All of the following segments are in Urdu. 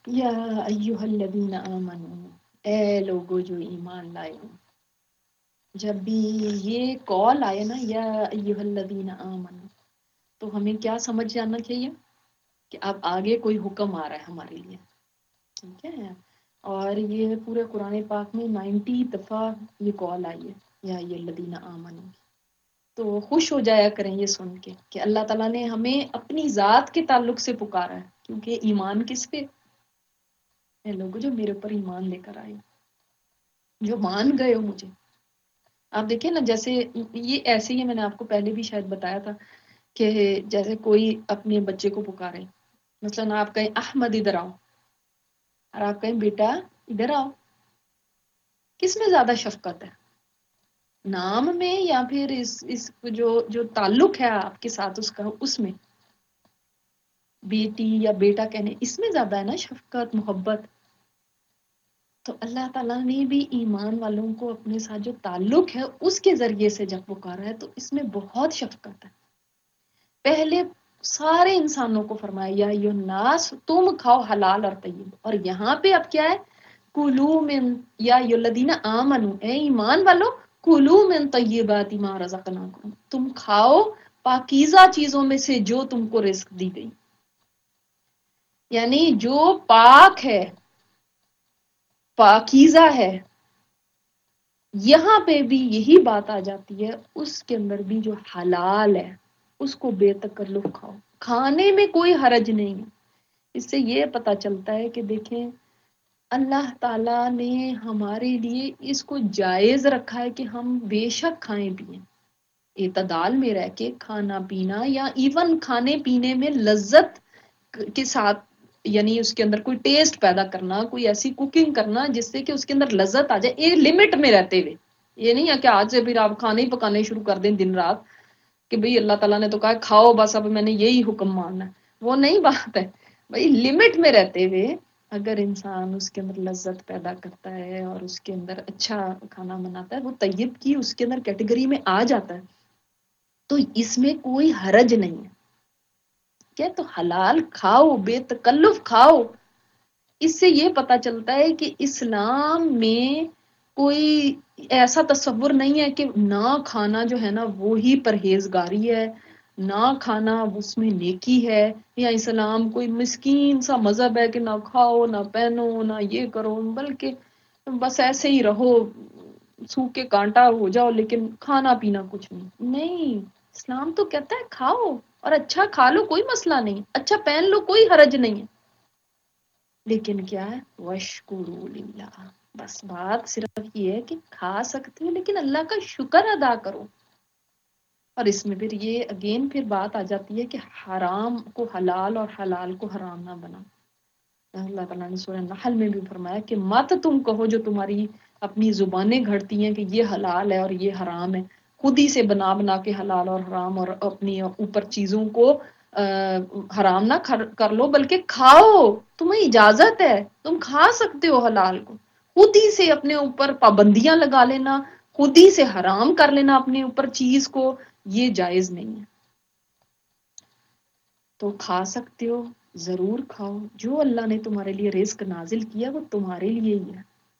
یا ایھا الذین آمنو، اے لوگو جو ایمان لائے ہو. جب بھی یہ کال آئے نا یا ایھا الذین آمنو، تو ہمیں کیا سمجھ جانا چاہیے کہ اب آگے کوئی حکم آ رہا ہے ہمارے لیے. ٹھیک ہے. اور یہ پورے قرآن پاک میں 90 دفعہ یہ کال آئی ہے یا ایھا الذین آمنو. تو خوش ہو جایا کریں یہ سن کے کہ اللہ تعالیٰ نے ہمیں اپنی ذات کے تعلق سے پکارا ہے. کیونکہ ایمان کس پہ؟ اے لوگوں جو میرے اوپر ایمان لے کر آئے، جو مان گئے ہو مجھے. آپ دیکھیں نا، جیسے یہ ایسے ہی میں نے آپ کو پہلے بھی شاید بتایا تھا کہ جیسے کوئی اپنے بچے کو پکارے، مثلا آپ کہیں احمد ادھر آؤ، اور آپ کہیں بیٹا ادھر آؤ. کس میں زیادہ شفقت ہے؟ نام میں یا پھر اس جو تعلق ہے آپ کے ساتھ اس کا، اس میں بیٹی یا بیٹا کہنے، اس میں زیادہ ہے نا شفقت محبت. تو اللہ تعالیٰ نے بھی ایمان والوں کو اپنے ساتھ جو تعلق ہے اس کے ذریعے سے جب پکارا ہے تو اس میں بہت شفقت ہے. پہلے سارے انسانوں کو فرمایا یا ایھا الناس تم کھاؤ حلال اور طیب، اور یہاں پہ اب کیا ہے؟ کلوا من یا ایھا الذین آمنو، اے ایمان والو کلوا من طیبات ما رزقناکم، تم کھاؤ پاکیزہ چیزوں میں سے جو تم کو رزق دی گئی. یعنی جو پاک ہے، پاکیزہ ہے. یہاں پہ بھی یہی بات آ جاتی ہے، اس کے اندر بھی جو حلال ہے اس کو بے تکلف کھاؤ. کھانے میں کوئی حرج نہیں ہے. اس سے یہ پتہ چلتا ہے کہ دیکھیں اللہ تعالیٰ نے ہمارے لیے اس کو جائز رکھا ہے کہ ہم بے شک کھائیں پیئیں، اعتدال میں رہ کے کھانا پینا، یا ایون کھانے پینے میں لذت کے ساتھ، یعنی اس کے اندر کوئی ٹیسٹ پیدا کرنا، کوئی ایسی کوکنگ کرنا جس سے کہ اس کے اندر لذت آ جائے، ایک لمٹ میں رہتے ہوئے. یہ نہیں ہے کہ آج سے پھر آپ کھانے ہی پکانے شروع کر دیں دن رات کہ بھئی اللہ تعالیٰ نے تو کہا کھاؤ بس اب میں نے یہی حکم ماننا ہے. وہ نہیں بات ہے بھئی. لمٹ میں رہتے ہوئے اگر انسان اس کے اندر لذت پیدا کرتا ہے اور اس کے اندر اچھا کھانا بناتا ہے، وہ طیب کی اس کے اندر کیٹیگری میں آ جاتا ہے، تو اس میں کوئی حرج نہیں ہے. کیا تو حلال کھاؤ، بے تکلف کھاؤ. اس سے یہ پتا چلتا ہے کہ اسلام میں کوئی ایسا تصور نہیں ہے کہ نہ کھانا جو ہے نا وہی پرہیزگاری ہے، نہ کھانا اس میں نیکی ہے، یا اسلام کوئی مسکین سا مذہب ہے کہ نہ کھاؤ نہ پہنو نہ یہ کرو، بلکہ بس ایسے ہی رہو سوکھ کے کانٹا ہو جاؤ لیکن کھانا پینا کچھ نہیں. نہیں، اسلام تو کہتا ہے کھاؤ، اور اچھا کھا لو کوئی مسئلہ نہیں، اچھا پہن لو کوئی حرج نہیں ہے. لیکن کیا ہے؟ وَاشْکُرُوا لِلَّهِ. بس بات صرف یہ ہے کہ کھا سکتے ہو لیکن اللہ کا شکر ادا کرو. اور اس میں پھر یہ اگین پھر بات آ جاتی ہے کہ حرام کو حلال اور حلال کو حرام نہ بنا. اللہ تعالیٰ نے سورہ نحل میں بھی فرمایا کہ مت تم کہو جو تمہاری اپنی زبانیں گھڑتی ہیں کہ یہ حلال ہے اور یہ حرام ہے، خود ہی سے بنا بنا کے حلال اور حرام اور اپنی اوپر چیزوں کو حرام نہ کر لو، بلکہ کھاؤ. تمہیں اجازت ہے، تم کھا سکتے ہو حلال کو. خود ہی سے اپنے اوپر پابندیاں لگا لینا، خود ہی سے حرام کر لینا اپنے اوپر چیز کو، یہ جائز نہیں ہے. تو کھا سکتے ہو ضرور کھاؤ. جو اللہ نے تمہارے لیے رزق نازل کیا وہ تمہارے لیے ہی ہے.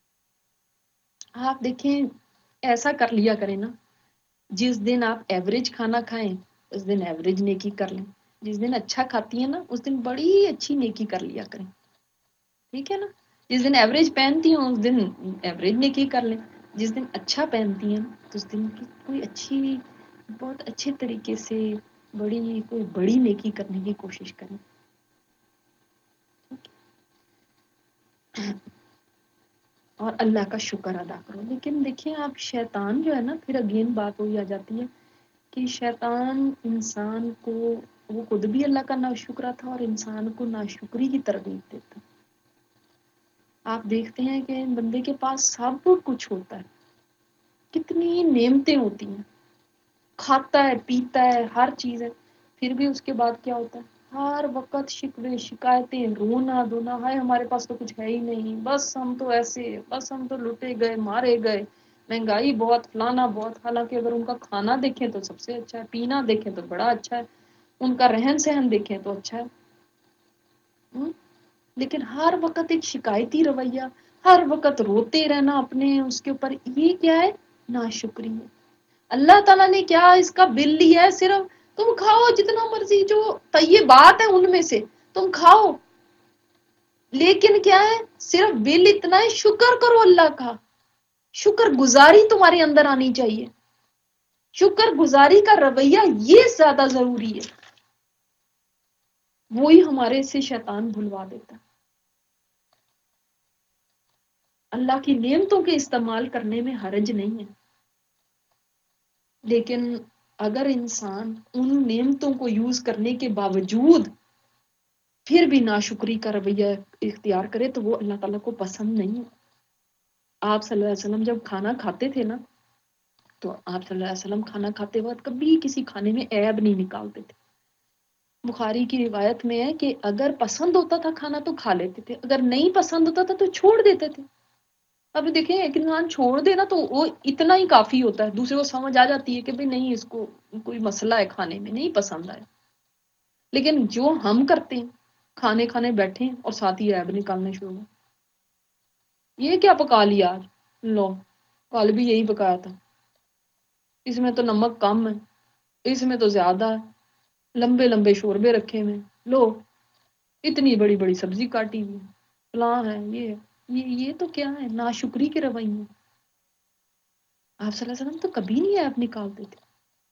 آپ دیکھیں ایسا کر لیا کریں نا، جس دن آپ ایوریج کھانا کھائیں اس دن ایوریج نیکی کر لیں، جس دن اچھا کھاتی ہیں نا اس دن بڑی اچھی نیکی کر لیا کریں. ٹھیک ہے نا؟ جس دن ایوریج پہنتی ہوں اس دن ایوریج نیکی کر لیں. جس دن اچھا پہنتی ہیں تو اس دن کی کوئی اچھی، بہت اچھے طریقے سے کوئی بڑی نیکی کرنے کی کوشش کریں. اور اللہ کا شکر ادا کرو. لیکن دیکھیں آپ شیطان جو ہے نا، پھر اگین بات وہی آ جاتی ہے کہ شیطان انسان کو، وہ خود بھی اللہ کا ناشکرا تھا اور انسان کو ناشکری کی ترغیب دیتا. آپ دیکھتے ہیں کہ بندے کے پاس سب کچھ ہوتا ہے، کتنی نعمتیں ہوتی ہیں، کھاتا ہے پیتا ہے ہر چیز ہے، پھر بھی اس کے بعد کیا ہوتا ہے؟ ہر وقت شکوے شکایتیں، رونا دھونا، ہائے ہمارے پاس تو کچھ ہے ہی نہیں، بس ہم تو ایسے، بس ہم تو لوٹے گئے مارے گئے، مہنگائی بہت، فلانا بہت. حالانکہ اگر ان کا کھانا دیکھیں تو سب سے اچھا ہے، پینا دیکھیں تو بڑا اچھا ہے، ان کا رہن سہن دیکھیں تو اچھا ہے. لیکن ہر وقت ایک شکایتی رویہ، ہر وقت روتے رہنا اپنے اس کے اوپر، یہ کیا ہے؟ ناشکری ہے۔ اللہ تعالیٰ نے کیا اس کا بل لیا ہے؟ صرف تم کھاؤ جتنا مرضی، جو طیبات ہے ان میں سے تم کھاؤ، لیکن کیا ہے؟ صرف بل اتنا ہے، شکر کرو اللہ کا، شکر گزاری تمہارے اندر آنی چاہیے، شکر گزاری کا رویہ یہ زیادہ ضروری ہے، وہی ہمارے سے شیطان بھلوا دیتا ہے۔ اللہ کی نعمتوں کے استعمال کرنے میں حرج نہیں ہے، لیکن اگر انسان ان نعمتوں کو یوز کرنے کے باوجود پھر بھی ناشکری کا رویہ اختیار کرے تو وہ اللہ تعالیٰ کو پسند نہیں ہے۔ آپ صلی اللہ علیہ وسلم جب کھانا کھاتے تھے نا، تو آپ صلی اللہ علیہ وسلم کھانا کھاتے وقت کبھی کسی کھانے میں عیب نہیں نکالتے تھے۔ بخاری کی روایت میں ہے کہ اگر پسند ہوتا تھا کھانا تو کھا لیتے تھے، اگر نہیں پسند ہوتا تھا تو چھوڑ دیتے تھے۔ اب دیکھیں ایک انسان چھوڑ دے نا تو وہ اتنا ہی کافی ہوتا ہے، دوسرے کو سمجھ آ جاتی ہے کہ بھئی نہیں، اس کو کوئی مسئلہ ہے کھانے میں، نہیں پسند آئے۔ لیکن جو ہم کرتے ہیں، کھانے کھانے بیٹھے ہیں اور ساتھ ہی عیب نکالنے شروع ہیں، یہ کیا پکا لیا آج؟ لو، کل بھی یہی پکایا تھا، اس میں تو نمک کم ہے، اس میں تو زیادہ ہے، لمبے لمبے شوربے رکھے ہوئے، لو اتنی بڑی بڑی سبزی کاٹی ہوئی، فلاں ہے، یہ ہے۔ یہ تو کیا ہے؟ ناشکری کے رویے۔ آپ صلی اللہ علیہ وسلم تو کبھی نہیں عیب نکالتے تھے،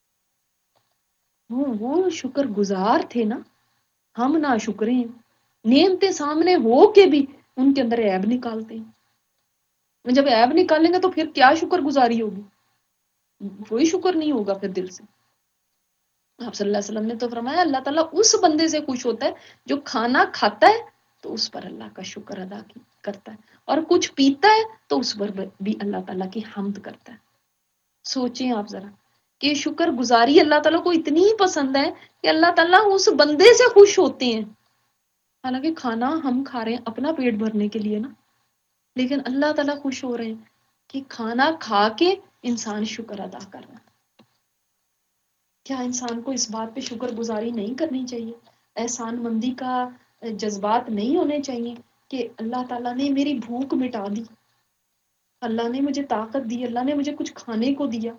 وہ شکر گزار تھے نا، ہم ناشکرے ہیں، نعمتیں سامنے ہو کے بھی ان کے اندر عیب نکالتے ہیں۔ جب عیب نکالیں گے تو پھر کیا شکر گزاری ہوگی؟ کوئی شکر نہیں ہوگا پھر دل سے۔ آپ صلی اللہ علیہ وسلم نے تو فرمایا اللہ تعالیٰ اس بندے سے خوش ہوتا ہے جو کھانا کھاتا ہے تو اس پر اللہ کا شکر ادا کرتا ہے، اور کچھ پیتا ہے تو اس پر بھی اللہ تعالیٰ کی حمد کرتا ہے۔ سوچیں آپ ذرا کہ شکر گزاری اللہ تعالیٰ کو اتنی پسند ہے کہ اللہ تعالیٰ اس بندے سے خوش ہوتے ہیں۔ حالانکہ کھانا ہم کھا رہے ہیں اپنا پیٹ بھرنے کے لیے نا، لیکن اللہ تعالیٰ خوش ہو رہے ہیں کہ کھانا کھا کے انسان شکر ادا کر رہا ہے۔ کیا انسان کو اس بات پہ شکر گزاری نہیں کرنی چاہیے؟ احسان مندی کا جذبات نہیں ہونے چاہیے کہ اللہ تعالیٰ نے میری بھوک مٹا دی، اللہ نے مجھے طاقت دی، اللہ نے مجھے کچھ کھانے کو دیا؟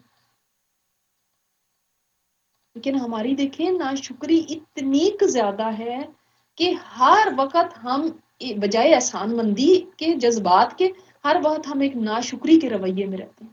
لیکن ہماری دیکھیں ناشکری اتنی زیادہ ہے کہ ہر وقت ہم بجائے احسان مندی کے جذبات کے، ہر وقت ہم ایک ناشکری کے رویے میں رہتے ہیں۔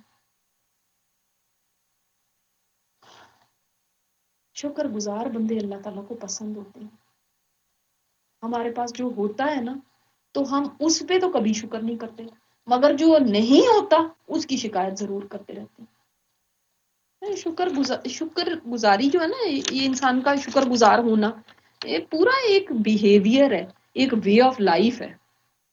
شکر گزار بندے اللہ تعالیٰ کو پسند ہوتے ہیں۔ ہمارے پاس جو ہوتا ہے نا تو ہم اس پہ تو کبھی شکر نہیں کرتے، مگر جو نہیں ہوتا اس کی شکایت ضرور کرتے رہتے ہیں۔ شکر گزاری جو ہے نا، یہ انسان کا شکر گزار ہونا، یہ پورا ایک بیہیویئر ہے، ایک وے آف لائف ہے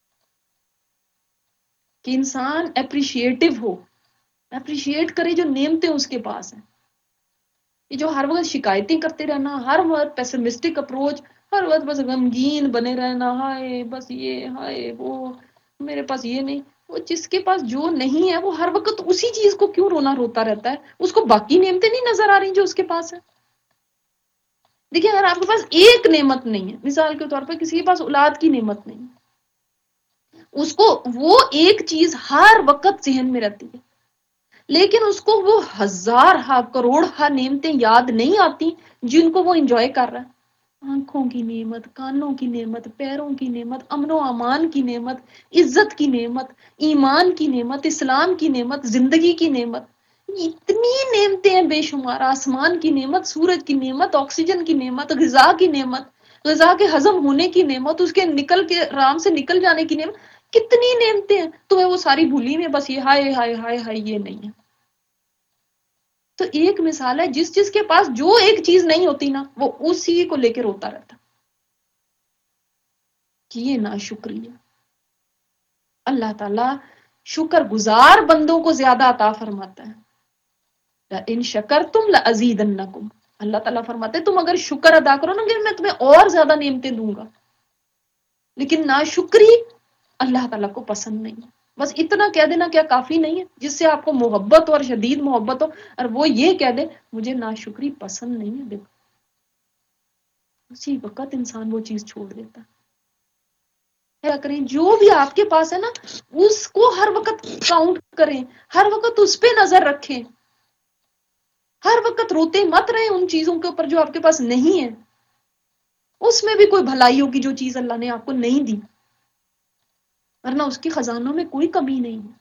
کہ انسان اپریشیٹو ہو، اپریشیٹ کرے جو نعمتیں اس کے پاس ہیں۔ یہ جو ہر وقت شکایتیں کرتے رہنا، ہر وقت پیسمسٹک اپروچ، ہر وقت بس غمگین بنے رہنا، ہائے بس یہ، ہائے وہ، میرے پاس یہ نہیں، وہ جس کے پاس جو نہیں ہے وہ ہر وقت اسی چیز کو کیوں رونا روتا رہتا ہے؟ اس کو باقی نعمتیں نہیں نظر آ رہی جو اس کے پاس ہے؟ دیکھیں اگر آپ کے پاس ایک نعمت نہیں ہے، مثال کے طور پر کسی کے پاس اولاد کی نعمت نہیں ہے، اس کو وہ ایک چیز ہر وقت ذہن میں رہتی ہے، لیکن اس کو وہ ہزار ہا کروڑ ہا نعمتیں یاد نہیں آتی جن کو وہ انجوائے کر رہا ہے۔ آنکھوں کی نعمت، کانوں کی نعمت، پیروں کی نعمت، امن و امان کی نعمت، عزت کی نعمت، ایمان کی نعمت، اسلام کی نعمت، زندگی کی نعمت، اتنی نعمتیں ہیں بے شمار، آسمان کی نعمت، سورج کی نعمت، آکسیجن کی نعمت، غذا کی نعمت، غذا کے ہضم ہونے کی نعمت، اس کے نکل کے آرام سے نکل جانے کی نعمت، کتنی نعمتیں ہیں، تمہیں وہ ساری بھولی میں بس یہ ہائے ہائے ہائے ہائے یہ نہیں ہے۔ تو ایک مثال ہے، جس کے پاس جو ایک چیز نہیں ہوتی نا وہ اسی کو لے کے روتا رہتا کہ یہ ناشکری ہے۔ اللہ تعالیٰ شکر گزار بندوں کو زیادہ عطا فرماتا ہے۔ ان شکرتم لازیدنکم، اللہ تعالیٰ فرماتے تم اگر شکر ادا کرو نا کہ میں تمہیں اور زیادہ نعمتیں دوں گا۔ لیکن ناشکری اللہ تعالیٰ کو پسند نہیں ہے۔ بس اتنا کہہ دینا کیا کافی نہیں ہے؟ جس سے آپ کو محبت اور شدید محبت ہو اور وہ یہ کہہ دے مجھے ناشکری پسند نہیں ہے، دیکھو اسی وقت انسان وہ چیز چھوڑ دیتا ہے۔ کریں، جو بھی آپ کے پاس ہے نا اس کو ہر وقت کاؤنٹ کریں، ہر وقت اس پہ نظر رکھیں، ہر وقت روتے مت رہیں ان چیزوں کے اوپر جو آپ کے پاس نہیں ہے، اس میں بھی کوئی بھلائی ہوگی جو چیز اللہ نے آپ کو نہیں دی، ورنہ اس کی خزانوں میں کوئی کمی نہیں ہے۔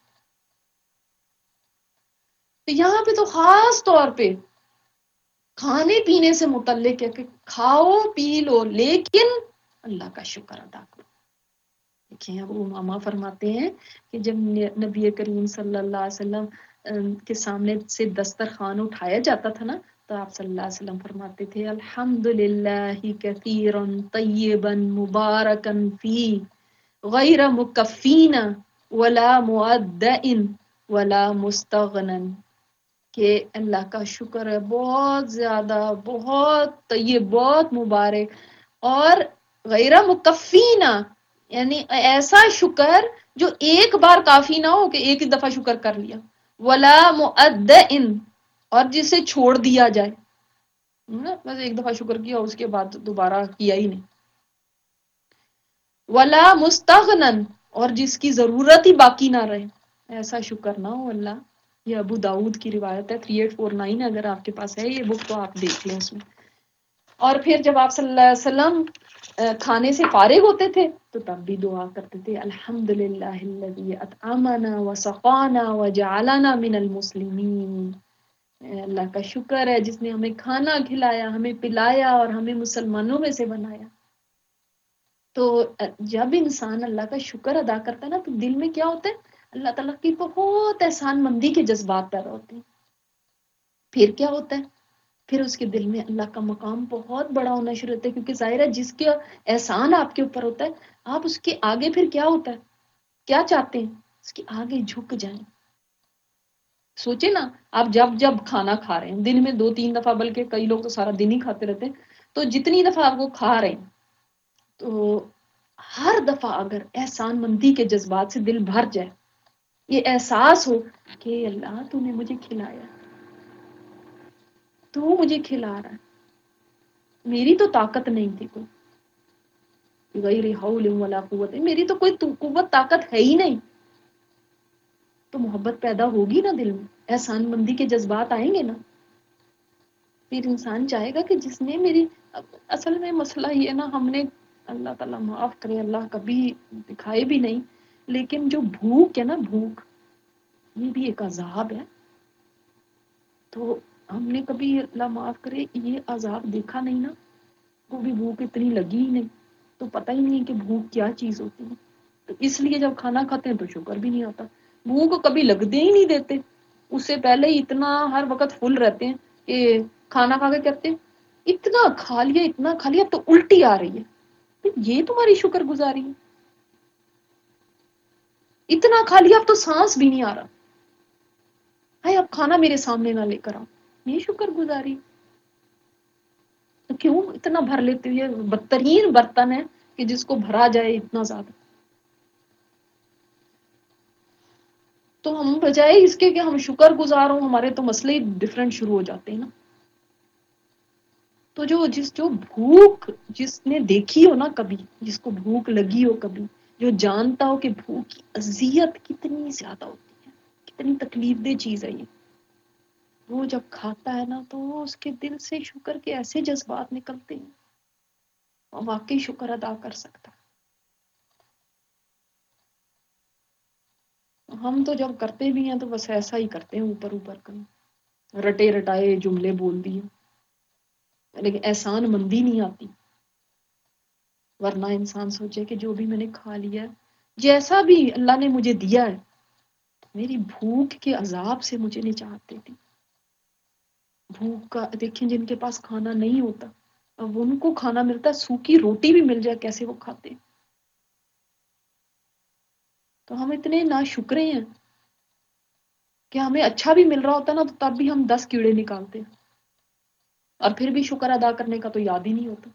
تو یہاں پہ تو خاص طور پہ کھانے پینے سے متعلق ہے کہ کھاؤ پی لو لیکن اللہ کا شکر ادا کرو۔ دیکھیں ابو امامہ فرماتے ہیں کہ جب نبی کریم صلی اللہ علیہ وسلم کے سامنے سے دسترخوان اٹھایا جاتا تھا نا تو آپ صلی اللہ علیہ وسلم فرماتے تھے الحمدللہ کثیرا طیبا مبارکا فی غیر مکفین ولا معدئ ولا مستغنن، کہ اللہ کا شکر ہے بہت زیادہ، بہت طیب، بہت مبارک، اور غیر مکفینا یعنی ایسا شکر جو ایک بار کافی نہ ہو کہ ایک ہی دفعہ شکر کر لیا، ولا معدئن اور جسے چھوڑ دیا جائے، بس ایک دفعہ شکر کیا اس کے بعد دوبارہ کیا ہی نہیں، ولا مستغنن اور جس کی ضرورت ہی باقی نہ رہے، ایسا شکر نہ ہو اللہ۔ یہ ابو داؤد کی روایت ہے 3849، اگر آپ کے پاس ہے یہ بک تو آپ دیکھ لیں اس میں۔ اور پھر جب آپ صلی اللہ علیہ وسلم کھانے سے فارغ ہوتے تھے تو تب بھی دعا کرتے تھے الحمدللہ الذی اطعمنا وسقانا وجعلنا من المسلمین، اللہ کا شکر ہے جس نے ہمیں کھانا کھلایا، ہمیں پلایا اور ہمیں مسلمانوں میں سے بنایا۔ تو جب انسان اللہ کا شکر ادا کرتا ہے نا تو دل میں کیا ہوتا ہے، اللہ تعالیٰ کی بہت احسان مندی کے جذبات پیدا ہوتے ہیں۔ پھر کیا ہوتا ہے، پھر اس کے دل میں اللہ کا مقام بہت بڑا ہونا شروع ہوتا ہے، کیونکہ ظاہر ہے جس کا احسان آپ کے اوپر ہوتا ہے آپ اس کے آگے پھر کیا ہوتا ہے، کیا چاہتے ہیں، اس کے آگے جھک جائیں۔ سوچے نا، آپ جب جب کھانا کھا رہے ہیں دن میں 2-3 دفعہ، بلکہ کئی لوگ تو سارا دن ہی کھاتے رہتے ہیں، تو جتنی دفعہ آپ کو کھا رہے ہیں تو ہر دفعہ اگر احسان مندی کے جذبات سے دل بھر جائے، یہ احساس ہو کہ اللہ تو نے مجھے کھلایا، تو مجھے کھلا رہا ہے، میری تو طاقت نہیں تھی کوئی، غیر حول ولا قوت، میری تو کوئی قوت طاقت ہے ہی نہیں، تو محبت پیدا ہوگی نا دل میں، احسان مندی کے جذبات آئیں گے نا، پھر انسان چاہے گا کہ جس نے میری، اصل میں مسئلہ یہ نا ہم نے، اللہ تعالیٰ معاف کرے، اللہ کبھی دکھائے بھی نہیں، لیکن جو بھوک ہے نا، بھوک یہ بھی ایک عذاب ہے، تو ہم نے کبھی اللہ معاف کرے یہ عذاب دیکھا نہیں نا، وہ بھی بھوک اتنی لگی ہی نہیں، تو پتہ ہی نہیں کہ بھوک کیا چیز ہوتی ہے، تو اس لیے جب کھانا کھاتے ہیں تو شکر بھی نہیں آتا، بھوک کبھی لگتے ہی نہیں دیتے، اس سے پہلے ہی اتنا ہر وقت فل رہتے ہیں کہ کھانا کھا کے کہتے ہیں اتنا کھا لیا، اتنا کھا لیا، اب تو الٹی آ رہی ہے، یہ تمہاری شکر گزاری ہے، اتنا کھا لیا اب تو سانس بھی نہیں آ رہا ہے، اب کھانا میرے سامنے نہ لے کر آؤ، یہ شکر گزاری؟ تو کیوں اتنا بھر لیتے ہوئے، بدترین برتن ہے کہ جس کو بھرا جائے اتنا زیادہ، تو ہم بجائے اس کے کہ ہم شکر گزار ہوں، ہمارے تو مسئلے ڈیفرنٹ شروع ہو جاتے ہیں نا۔ تو جو بھوک جس نے دیکھی ہو نا کبھی، جس کو بھوک لگی ہو کبھی، جو جانتا ہو کہ بھوک کی اذیت کتنی زیادہ ہوتی ہے، کتنی تکلیف دہ چیز ہے یہ، وہ جب کھاتا ہے نا تو اس کے دل سے شکر کے ایسے جذبات نکلتے ہیں اور واقعی شکر ادا کر سکتا ہے۔ ہم تو جب کرتے بھی ہیں تو بس ایسا ہی کرتے ہیں، اوپر اوپر کا رٹے رٹائے جملے بول دیے، لیکن احسان مندی نہیں آتی، ورنہ انسان سوچے کہ جو بھی میں نے کھا لیا ہے، جیسا بھی اللہ نے مجھے دیا ہے، میری بھوک کے عذاب سے مجھے نجات دے دی۔ بھوک کا دیکھیں جن کے پاس کھانا نہیں ہوتا، اب ان کو کھانا ملتا ہے، سوکھی روٹی بھی مل جائے کیسے وہ کھاتے ہیں، تو ہم اتنے ناشکرے ہیں کہ ہمیں اچھا بھی مل رہا ہوتا ہے نا تو تب بھی ہم 10 کیڑے نکالتے ہیں، اور پھر بھی شکر ادا کرنے کا تو یاد ہی نہیں ہوتا۔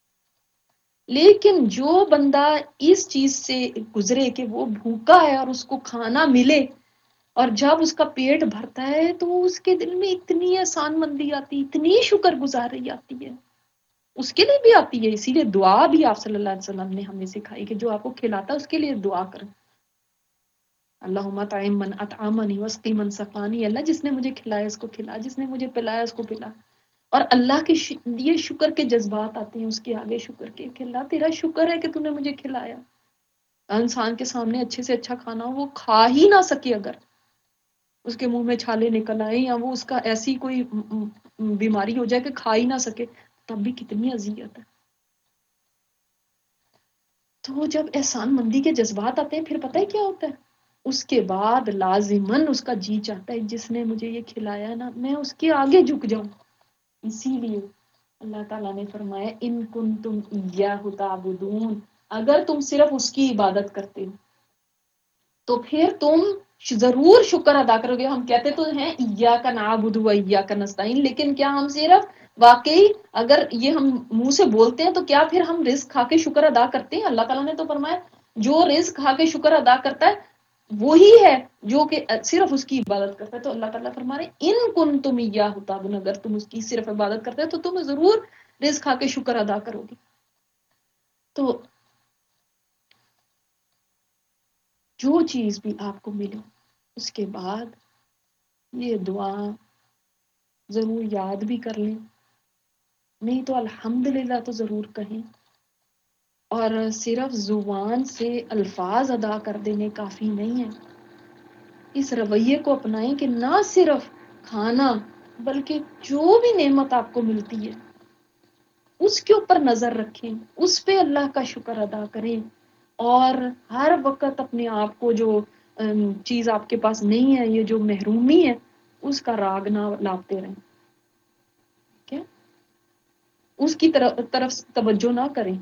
لیکن جو بندہ اس چیز سے گزرے کہ وہ بھوکا ہے اور اس کو کھانا ملے، اور جب اس کا پیٹ بھرتا ہے تو اس کے دل میں اتنی احسان مندی آتی، اتنی شکر گزاری آتی ہے اس کے لیے بھی آتی ہے. اسی لیے دعا بھی آپ صلی اللہ علیہ وسلم نے ہمیں سکھائی کہ جو آپ کو کھلاتا ہے اس کے لیے دعا کریں. اللہم اطعم من اطعمنی واسقی من سقانی. اللہ جس نے مجھے کھلایا اس کو کھلا، جس نے مجھے پلایا اس کو پلا. اور اللہ کے یہ شکر کے جذبات آتے ہیں اس کے آگے شکر کے کہ اللہ تیرا شکر ہے کہ تو نے مجھے کھلایا. انسان کے سامنے اچھے سے اچھا کھانا ہو، وہ کھا ہی نہ سکے، اگر اس کے منہ میں چھالے نکل آئے یا وہ اس کا ایسی کوئی بیماری ہو جائے کہ کھا ہی نہ سکے، تب بھی کتنی اذیت ہے. تو جب احسان مندی کے جذبات آتے ہیں پھر پتہ ہے کیا ہوتا ہے؟ اس کے بعد لازماً اس کا جی چاہتا ہے جس نے مجھے یہ کھلایا نا میں اس کے آگے جھک جاؤں. اسی لیے اللہ تعالیٰ نے فرمایا ان کنتم ایاہ تعبدون، اگر تم صرف اس کی عبادت کرتے ہو تو پھر تم ضرور شکر ادا کرو گے. ہم کہتے تو ہیں ایاک نعبد و ایاک نستعین، لیکن کیا ہم صرف واقعی اگر یہ ہم منہ سے بولتے ہیں تو کیا پھر ہم رزق کھا کے شکر ادا کرتے ہیں؟ اللہ تعالیٰ نے تو فرمایا جو رزق کھا کے شکر ادا کرتا ہے وہی ہے جو کہ صرف اس کی عبادت کرتا ہے. تو اللہ تعالیٰ فرما رہے ان کنتم ایاہ تعبدون، اگر تم اس کی صرف عبادت کرتے ہو تو تم ضرور رزق کھا کے شکر ادا کرو گے. تو جو چیز بھی آپ کو ملے اس کے بعد یہ دعا ضرور یاد بھی کر لیں، نہیں تو الحمدللہ تو ضرور کہیں. اور صرف زبان سے الفاظ ادا کر دینے کافی نہیں ہے. اس رویے کو اپنائیں کہ نہ صرف کھانا بلکہ جو بھی نعمت آپ کو ملتی ہے اس کے اوپر نظر رکھیں، اس پہ اللہ کا شکر ادا کریں، اور ہر وقت اپنے آپ کو جو چیز آپ کے پاس نہیں ہے، یہ جو محرومی ہے، اس کا راگ نہ لاتے رہیں. کیا اس کی طرف توجہ نہ کریں.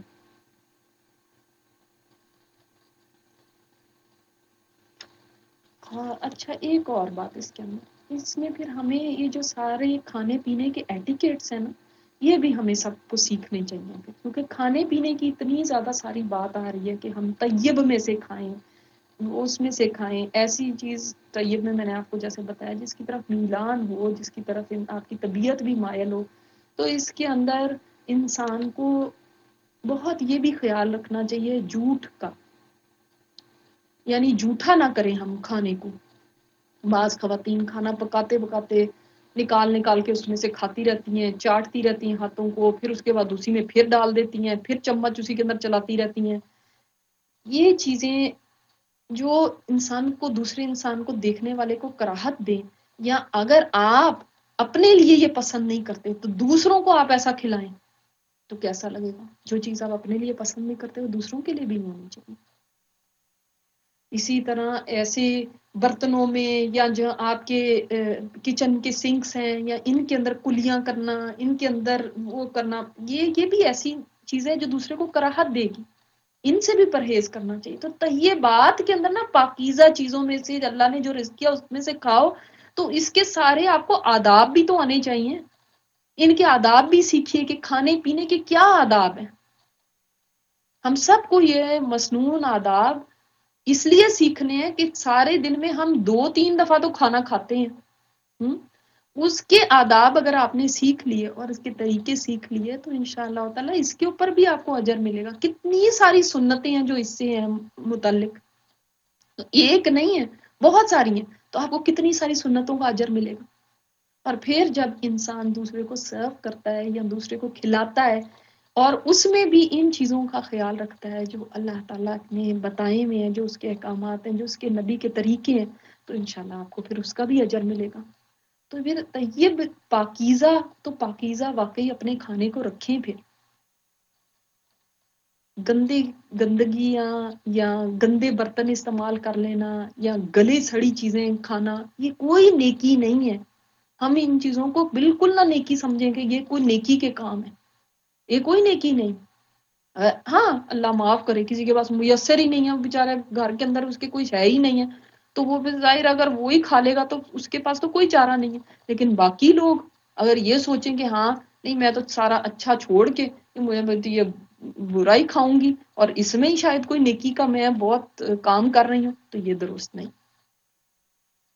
ہاں اچھا، ایک اور بات اس کے اندر، اس میں پھر ہمیں یہ جو سارے کھانے پینے کے ایٹیکیٹس ہیں نا، یہ بھی ہمیں سب کو سیکھنے چاہیے. کیونکہ کھانے پینے کی اتنی زیادہ ساری بات آ رہی ہے کہ ہم طیب میں سے کھائیں، اس میں سے کھائیں. ایسی چیز طیب میں نے آپ کو جیسے بتایا جس کی طرف میلان ہو، جس کی طرف آپ کی طبیعت بھی مائل ہو. تو اس کے اندر انسان کو بہت یہ بھی خیال رکھنا چاہیے جھوٹ کا، یعنی جھوٹا نہ کریں ہم کھانے کو. بعض خواتین کھانا پکاتے پکاتے نکال نکال کے اس میں سے کھاتی رہتی ہیں، چاٹتی رہتی ہیں ہاتھوں کو، پھر اس کے بعد اسی میں پھر ڈال دیتی ہیں، پھر چمچ اسی کے اندر چلاتی رہتی ہیں. یہ چیزیں جو انسان کو، دوسرے انسان کو، دیکھنے والے کو کراہت دیں، یا اگر آپ اپنے لیے یہ پسند نہیں کرتے تو دوسروں کو آپ ایسا کھلائیں تو کیسا لگے گا؟ جو چیز آپ اپنے لیے پسند نہیں کرتے وہ دوسروں کے لیے بھی نہیں ہونی چاہیے. اسی طرح ایسے برتنوں میں یا جو آپ کے کچن کے سنکس ہیں یا ان کے اندر کلیاں کرنا، ان کے اندر وہ کرنا، یہ بھی ایسی چیزیں جو دوسرے کو کراہت دے گی، ان سے بھی پرہیز کرنا چاہیے. تو طیبات کے اندر نا پاکیزہ چیزوں میں سے اللہ نے جو رزق کیا اس میں سے کھاؤ، تو اس کے سارے آپ کو آداب بھی تو آنے چاہیے. ان کے آداب بھی سیکھیے کہ کھانے پینے کے کیا آداب ہیں. ہم سب کو یہ مسنون آداب اس لیے سیکھنے ہیں کہ سارے دن میں ہم 2-3 دفعہ تو کھانا کھاتے ہیں. اس کے آداب اگر آپ نے سیکھ لیے اور اس کے طریقے سیکھ لیے تو انشاءاللہ تعالی اس کے اوپر بھی آپ کو اجر ملے گا. کتنی ساری سنتیں ہیں جو اس سے ہیں متعلق، ایک نہیں ہے بہت ساری ہیں. تو آپ کو کتنی ساری سنتوں کا اجر ملے گا. اور پھر جب انسان دوسرے کو سرو کرتا ہے یا دوسرے کو کھلاتا ہے اور اس میں بھی ان چیزوں کا خیال رکھتا ہے جو اللہ تعالیٰ نے بتائے ہوئے ہیں، جو اس کے احکامات ہیں، جو اس کے نبی کے طریقے ہیں، تو انشاءاللہ آپ کو پھر اس کا بھی اجر ملے گا. تو پھر طیب پاکیزہ، تو پاکیزہ واقعی اپنے کھانے کو رکھیں. پھر گندگیاں یا گندے برتن استعمال کر لینا یا گلے سڑی چیزیں کھانا، یہ کوئی نیکی نہیں ہے. ہم ان چیزوں کو بالکل نہ نیکی سمجھیں کہ یہ کوئی نیکی کے کام ہے. یہ کوئی نیکی نہیں. ہاں اللہ معاف کرے کسی کے پاس میسر ہی نہیں ہے، بیچارے گھر کے اندر اس کے کوئی ہے ہی نہیں ہے، تو وہ پھر ظاہر اگر وہی کھا لے گا تو اس کے پاس تو کوئی چارہ نہیں ہے. لیکن باقی لوگ اگر یہ سوچیں کہ ہاں نہیں میں تو سارا اچھا چھوڑ کے مجھے یہ برا ہی کھاؤں گی اور اس میں ہی شاید کوئی نیکی کا میں بہت کام کر رہی ہوں، تو یہ درست نہیں.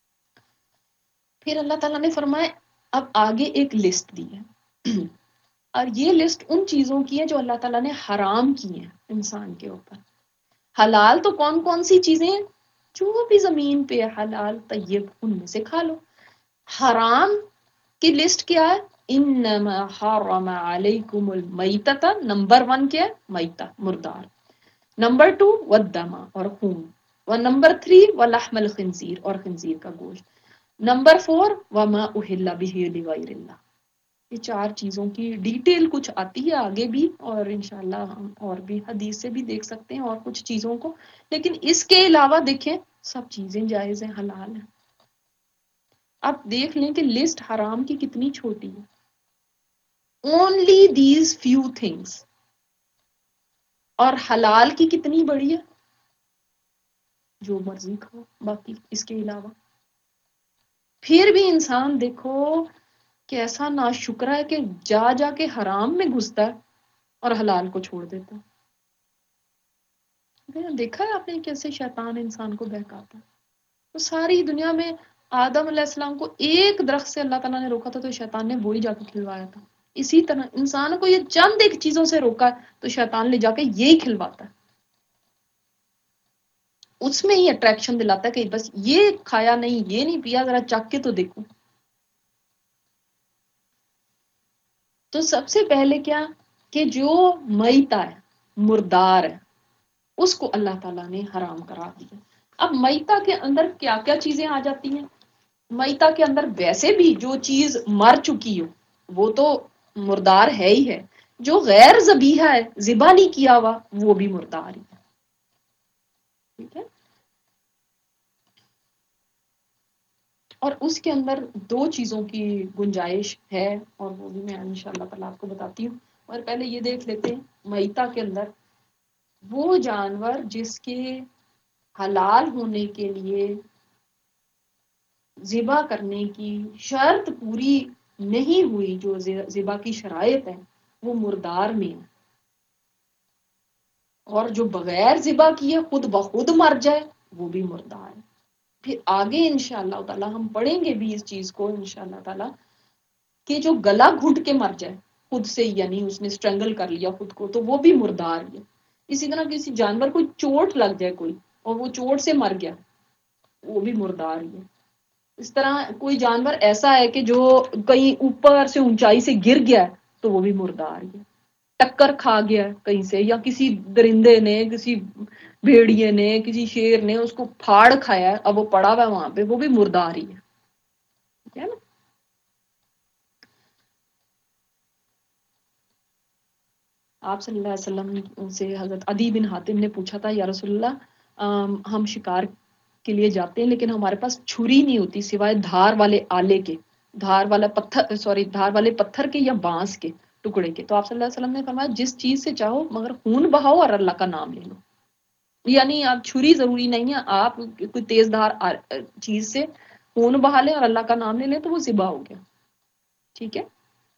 پھر اللہ تعالیٰ نے فرمایا اب آگے ایک لسٹ دی ہے اور یہ لسٹ ان چیزوں کی ہے جو اللہ تعالیٰ نے حرام کی ہیں انسان کے اوپر. حلال تو کون کون سی چیزیں ہیں؟ جو بھی زمین پہ حلال طیب ان میں سے کھا لو. حرام کی لسٹ کیا ہے؟ انما حرم علیکم المیتۃ، نمبر 1 کیا ہے؟ میتہ، مردار. نمبر 2 والدم، اور خون. اور نمبر 3 ولحم الخنزیر، اور خنزیر کا گوشت. نمبر 4 وما اہل بہ لغیر اللہ. یہ 4 چیزوں کی ڈیٹیل کچھ آتی ہے آگے بھی، اور انشاءاللہ ہم اور بھی حدیث سے بھی دیکھ سکتے ہیں اور کچھ چیزوں کو. لیکن اس کے علاوہ دیکھیں سب چیزیں جائز ہیں، حلال ہیں. اب دیکھ لیں کہ لسٹ حرام کی کتنی چھوٹی ہے. Only these few things. اور حلال کی کتنی بڑی ہے؟ جو مرضی کھاؤ باقی اس کے علاوہ. پھر بھی انسان دیکھو کیسا ناشکرا ہے کہ جا جا کے حرام میں گھستا ہے اور حلال کو چھوڑ دیتا ہے. دیکھا ہے آپ نے کیسے شیطان انسان کو بہکاتا ہے. تو ساری دنیا میں آدم علیہ السلام کو ایک درخت سے اللہ تعالیٰ نے روکا تھا تو شیطان نے وہی جا کے کھلوایا تھا. اسی طرح انسان کو یہ چند ایک چیزوں سے روکا ہے تو شیطان لے جا کے یہی کھلواتا ہے. اس میں ہی اٹریکشن دلاتا ہے کہ بس یہ کھایا نہیں، یہ نہیں پیا، ذرا چکھ کے تو دیکھو. تو سب سے پہلے کیا کہ جو میتہ ہے، مردار ہے، اس کو اللہ تعالیٰ نے حرام کرا دیا. اب میتہ کے اندر کیا کیا چیزیں آ جاتی ہیں؟ میتہ کے اندر ویسے بھی جو چیز مر چکی ہو وہ تو مردار ہے ہی ہے. جو غیر ذبیحہ ہے، ذبح نہیں کیا ہوا، وہ بھی مردار ہی ہے. ٹھیک ہے. اور اس کے اندر 2 چیزوں کی گنجائش ہے اور وہ بھی میں انشاءاللہ تعالیٰ آپ کو بتاتی ہوں. اور پہلے یہ دیکھ لیتے ہیں میتہ کے اندر وہ جانور جس کے حلال ہونے کے لیے ذبح کرنے کی شرط پوری نہیں ہوئی، جو ذبح کی شرائط ہے وہ مردار میں ہے. اور جو بغیر ذبح کیے خود بخود مر جائے وہ بھی مردار ہے. پھر آگے انشاءاللہ تعالی ہم پڑھیں گے بھی اس چیز کو انشاءاللہ تعالی کہ جو گلا گھٹ کے مر جائے خود سے، یعنی اس نے اسٹرنگل کر لیا خود کو، تو وہ بھی مردار ہے. اسی طرح کسی جانور کو چوٹ لگ جائے کوئی اور وہ چوٹ سے مر گیا، وہ بھی مردار ہے. اس طرح کوئی جانور ایسا ہے کہ جو کہیں اوپر سے اونچائی سے گر گیا تو وہ بھی مردار ہے. ٹکر کھا گیا کہیں سے، یا کسی درندے نے، کسی بھیڑیے نے، کسی شیر نے اس کو پھاڑ کھایا ہے، اب وہ پڑا ہوا ہے وہاں پہ، وہ بھی مردار ہی ہے. ٹھیک ہے نا. آپ صلی اللہ علیہ وسلم سے حضرت عدی بن حاتم نے پوچھا تھا یا رسول اللہ ہم شکار کے لیے جاتے ہیں لیکن ہمارے پاس چھری نہیں ہوتی سوائے دھار والے آلے کے، دھار والے پتھر کے یا بانس کے ٹکڑے کے. تو آپ صلی اللہ علیہ وسلم نے فرمایا جس چیز سے چاہو مگر خون بہاؤ اور اللہ کا نام لے لو. یعنی آپ چھری ضروری نہیں ہے، آپ کوئی تیز دھار چیز سے خون بہا لیں اور اللہ کا نام لے لیں تو وہ ذبح ہو گیا. ٹھیک ہے.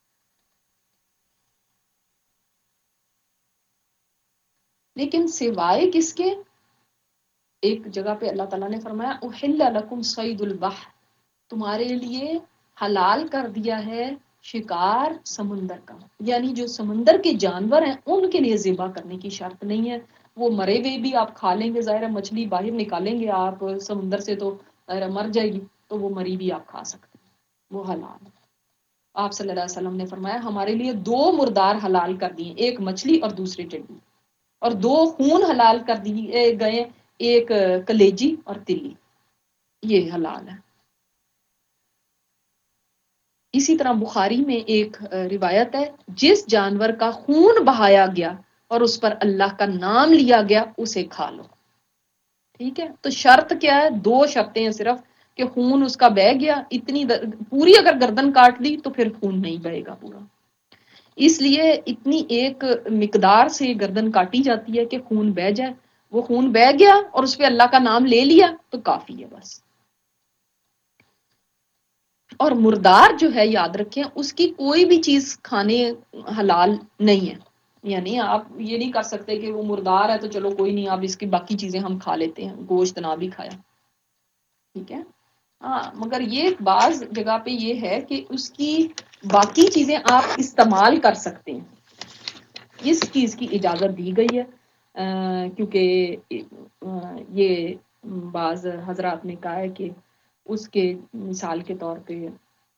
لیکن سوائے کس کے؟ ایک جگہ پہ اللہ تعالیٰ نے فرمایا احل لکم صید البحر، تمہارے لیے حلال کر دیا ہے شکار سمندر کا. یعنی جو سمندر کے جانور ہیں ان کے لیے ذبح کرنے کی شرط نہیں ہے. وہ مرے ہوئے بھی آپ کھا لیں گے، ظاہر مچھلی باہر نکالیں گے آپ سمندر سے تو مر جائے گی، تو وہ مری بھی آپ کھا سکتے ہیں، وہ حلال ہے. آپ صلی اللہ علیہ وسلم نے فرمایا ہمارے لیے 2 مردار حلال کر دیے، ایک مچھلی اور دوسری ٹڈی. اور 2 خون حلال کر دیے گئے، ایک کلیجی اور تلی، یہ حلال ہے. اسی طرح بخاری میں ایک روایت ہے جس جانور کا خون بہایا گیا اور اس پر اللہ کا نام لیا گیا اسے کھا لو. ٹھیک ہے. تو شرط کیا ہے؟ 2 شرطیں ہیں صرف کہ خون اس کا بہہ گیا، اتنی پوری اگر گردن کاٹ دی تو پھر خون نہیں بہے گا پورا. اس لیے اتنی ایک مقدار سے گردن کاٹی جاتی ہے کہ خون بہہ جائے. وہ خون بہہ گیا اور اس پہ اللہ کا نام لے لیا تو کافی ہے بس. اور مردار جو ہے یاد رکھیں اس کی کوئی بھی چیز کھانے حلال نہیں ہے. یعنی آپ یہ نہیں کر سکتے کہ وہ مردار ہے تو چلو کوئی نہیں، آپ اس کی باقی چیزیں ہم کھا لیتے ہیں، گوشت نہ بھی کھایا. ٹھیک ہے. ہاں مگر یہ بعض جگہ پہ یہ ہے کہ اس کی باقی چیزیں آپ استعمال کر سکتے ہیں، اس چیز کی اجازت دی گئی ہے، کیونکہ یہ بعض حضرات نے کہا ہے کہ اس کے مثال کے طور پہ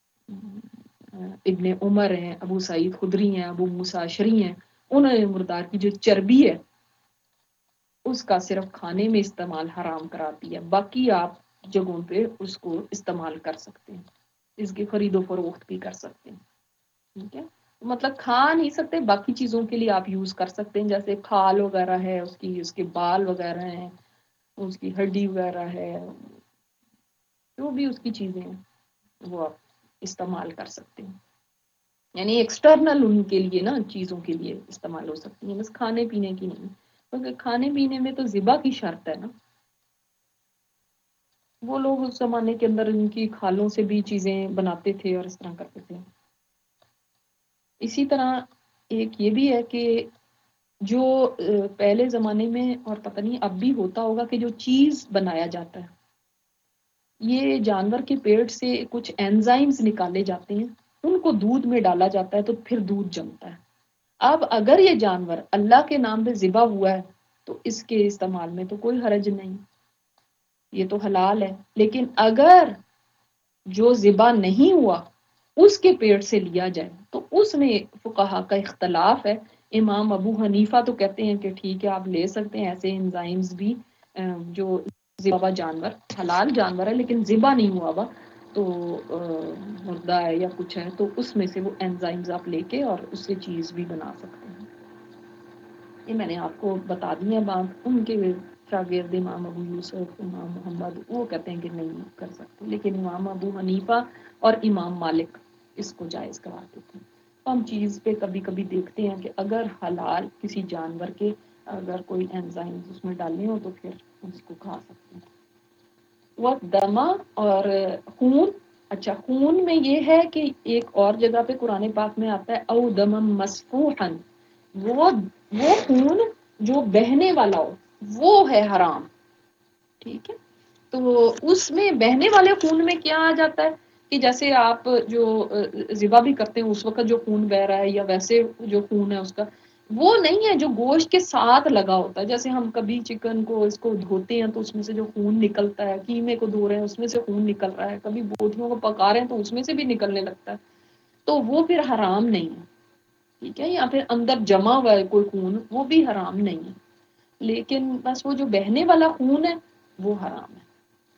ابن عمر ہیں، ابو سعید خدری ہیں، ابو موسیٰ اشعری ہیں، انہوں نے مردار کی جو چربی ہے اس کا صرف کھانے میں استعمال حرام کرا دیا، باقی آپ جگہوں پہ اس کو استعمال کر سکتے ہیں، اس کی خرید و فروخت بھی کر سکتے ہیں، ٹھیک ہے، مطلب کھا نہیں سکتے، باقی چیزوں کے لیے آپ یوز کر سکتے ہیں، جیسے کھال وغیرہ ہے اس کے بال وغیرہ ہیں، اس کی ہڈی وغیرہ ہے، جو بھی اس کی چیزیں ہیں وہ آپ استعمال کر سکتے ہیں، یعنی ایکسٹرنل ان کے لیے نا چیزوں کے لیے استعمال ہو سکتی ہیں، بس کھانے پینے کی نہیں، کیونکہ کھانے پینے میں تو ذبح کی شرط ہے نا، وہ لوگ اس زمانے کے اندر ان کی کھالوں سے بھی چیزیں بناتے تھے اور اس طرح کرتے تھے۔ اسی طرح ایک یہ بھی ہے کہ جو پہلے زمانے میں اور پتہ نہیں اب بھی ہوتا ہوگا کہ جو چیز بنایا جاتا ہے یہ جانور کے پیٹ سے کچھ اینزائمز نکالے جاتے ہیں، ان کو دودھ میں ڈالا جاتا ہے تو پھر دودھ جمتا ہے۔ اب اگر یہ جانور اللہ کے نام پہ ذبح ہوا ہے تو اس کے استعمال میں تو کوئی حرج نہیں، یہ تو حلال ہے، لیکن اگر جو ذبح نہیں ہوا اس کے پیٹ سے لیا جائے تو اس میں فقہا کا اختلاف ہے۔ امام ابو حنیفہ تو کہتے ہیں کہ ٹھیک ہے آپ لے سکتے ہیں ایسے انزائمز بھی، جو ذبح ہوا جانور حلال جانور ہے لیکن ذبح نہیں ہوا ہوا تو مردہ ہے یا کچھ ہے تو اس میں سے وہ انزائمز آپ لے کے اور اس سے چیز بھی بنا سکتے ہیں۔ یہ میں نے آپ کو بتا دی ہے بات، ان کے شاگرد امام ابو یوسف، امام محمد وہ کہتے ہیں کہ نہیں کر سکتے، لیکن امام ابو حنیفہ اور امام مالک اس کو جائز قرار دیتے ہیں۔ ہم چیز پہ کبھی کبھی دیکھتے ہیں کہ اگر حلال کسی جانور کے اگر کوئی انزائم اس میں ڈالنے ہو تو پھر اس کو کھا سکتے ہیں۔ وہ دما اور خون، اچھا خون میں یہ ہے کہ ایک اور جگہ پہ قرآن پاک میں آتا ہے او دم مسفوحا، وہ خون جو بہنے والا ہو وہ ہے حرام، ٹھیک ہے، تو اس میں بہنے والے خون میں کیا آ جاتا ہے کہ جیسے آپ جو ذبح بھی کرتے ہیں اس وقت جو خون بہ رہا ہے یا ویسے جو خون ہے اس کا وہ نہیں ہے جو گوشت کے ساتھ لگا ہوتا ہے، جیسے ہم کبھی چکن کو اس کو دھوتے ہیں تو اس میں سے جو خون نکلتا ہے، قیمے کو دھو رہے ہیں اس میں سے خون نکل رہا ہے، کبھی بوٹیوں کو پکا رہے ہیں تو اس میں سے بھی نکلنے لگتا ہے، تو وہ پھر حرام نہیں ہے، ٹھیک ہے، یا پھر اندر جمع ہوا ہے کوئی خون وہ بھی حرام نہیں ہے، لیکن بس وہ جو بہنے والا خون ہے وہ حرام ہے۔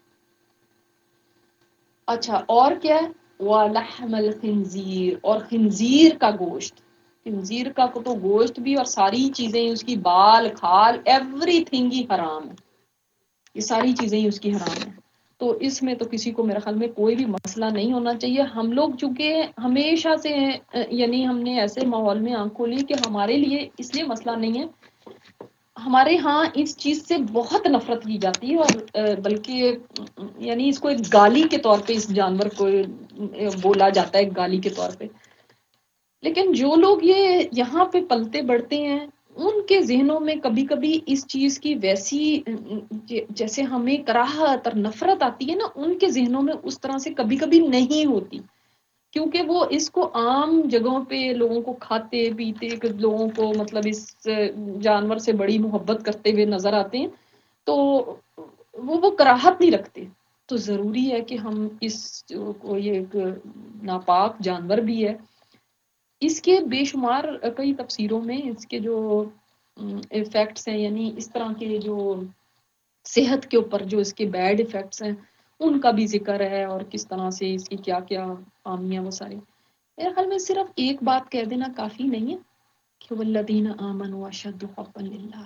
اچھا اور کیا ہے، وَلَحْمَ الْخِنْزِيرِ، اور خنزیر کا گوشت، خنزیر کا تو گوشت بھی اور ساری چیزیں اس کی بال کھال ایوری تھنگ ہی حرام ہے، یہ ساری چیزیں ہی اس کی حرام ہیں، تو اس میں تو کسی کو میرے خیال میں کوئی بھی مسئلہ نہیں ہونا چاہیے۔ ہم لوگ چونکہ ہمیشہ سے یعنی ہم نے ایسے ماحول میں آنکھ کھولی کہ ہمارے لیے اس لیے مسئلہ نہیں ہے، ہمارے ہاں اس چیز سے بہت نفرت کی جاتی ہے، اور بلکہ یعنی اس کو ایک گالی کے طور پہ اس جانور کو بولا جاتا ہے، ایک گالی کے طور پہ، لیکن جو لوگ یہ یہاں پہ پلتے بڑھتے ہیں ان کے ذہنوں میں کبھی کبھی اس چیز کی ویسی جیسے ہمیں کراہت اور نفرت آتی ہے نا، ان کے ذہنوں میں اس طرح سے کبھی کبھی نہیں ہوتی، کیونکہ وہ اس کو عام جگہوں پہ لوگوں کو کھاتے پیتے لوگوں کو مطلب اس جانور سے بڑی محبت کرتے ہوئے نظر آتے ہیں، تو وہ کراہت نہیں رکھتے، تو ضروری ہے کہ ہم اس کو، یہ ایک ناپاک جانور بھی ہے، اس کے بے شمار کئی تفسیروں میں اس کے جو ایفیکٹس ہیں، یعنی اس طرح کے جو صحت کے اوپر جو اس کے بیڈ ایفیکٹس ہیں ان کا بھی ذکر ہے، اور کس طرح سے اس کی کیا کیا خامیاں وہ ساری، میرے خیال میں صرف ایک بات کہہ دینا کافی نہیں ہے کہ والذین آمنوا اشد حبا للہ،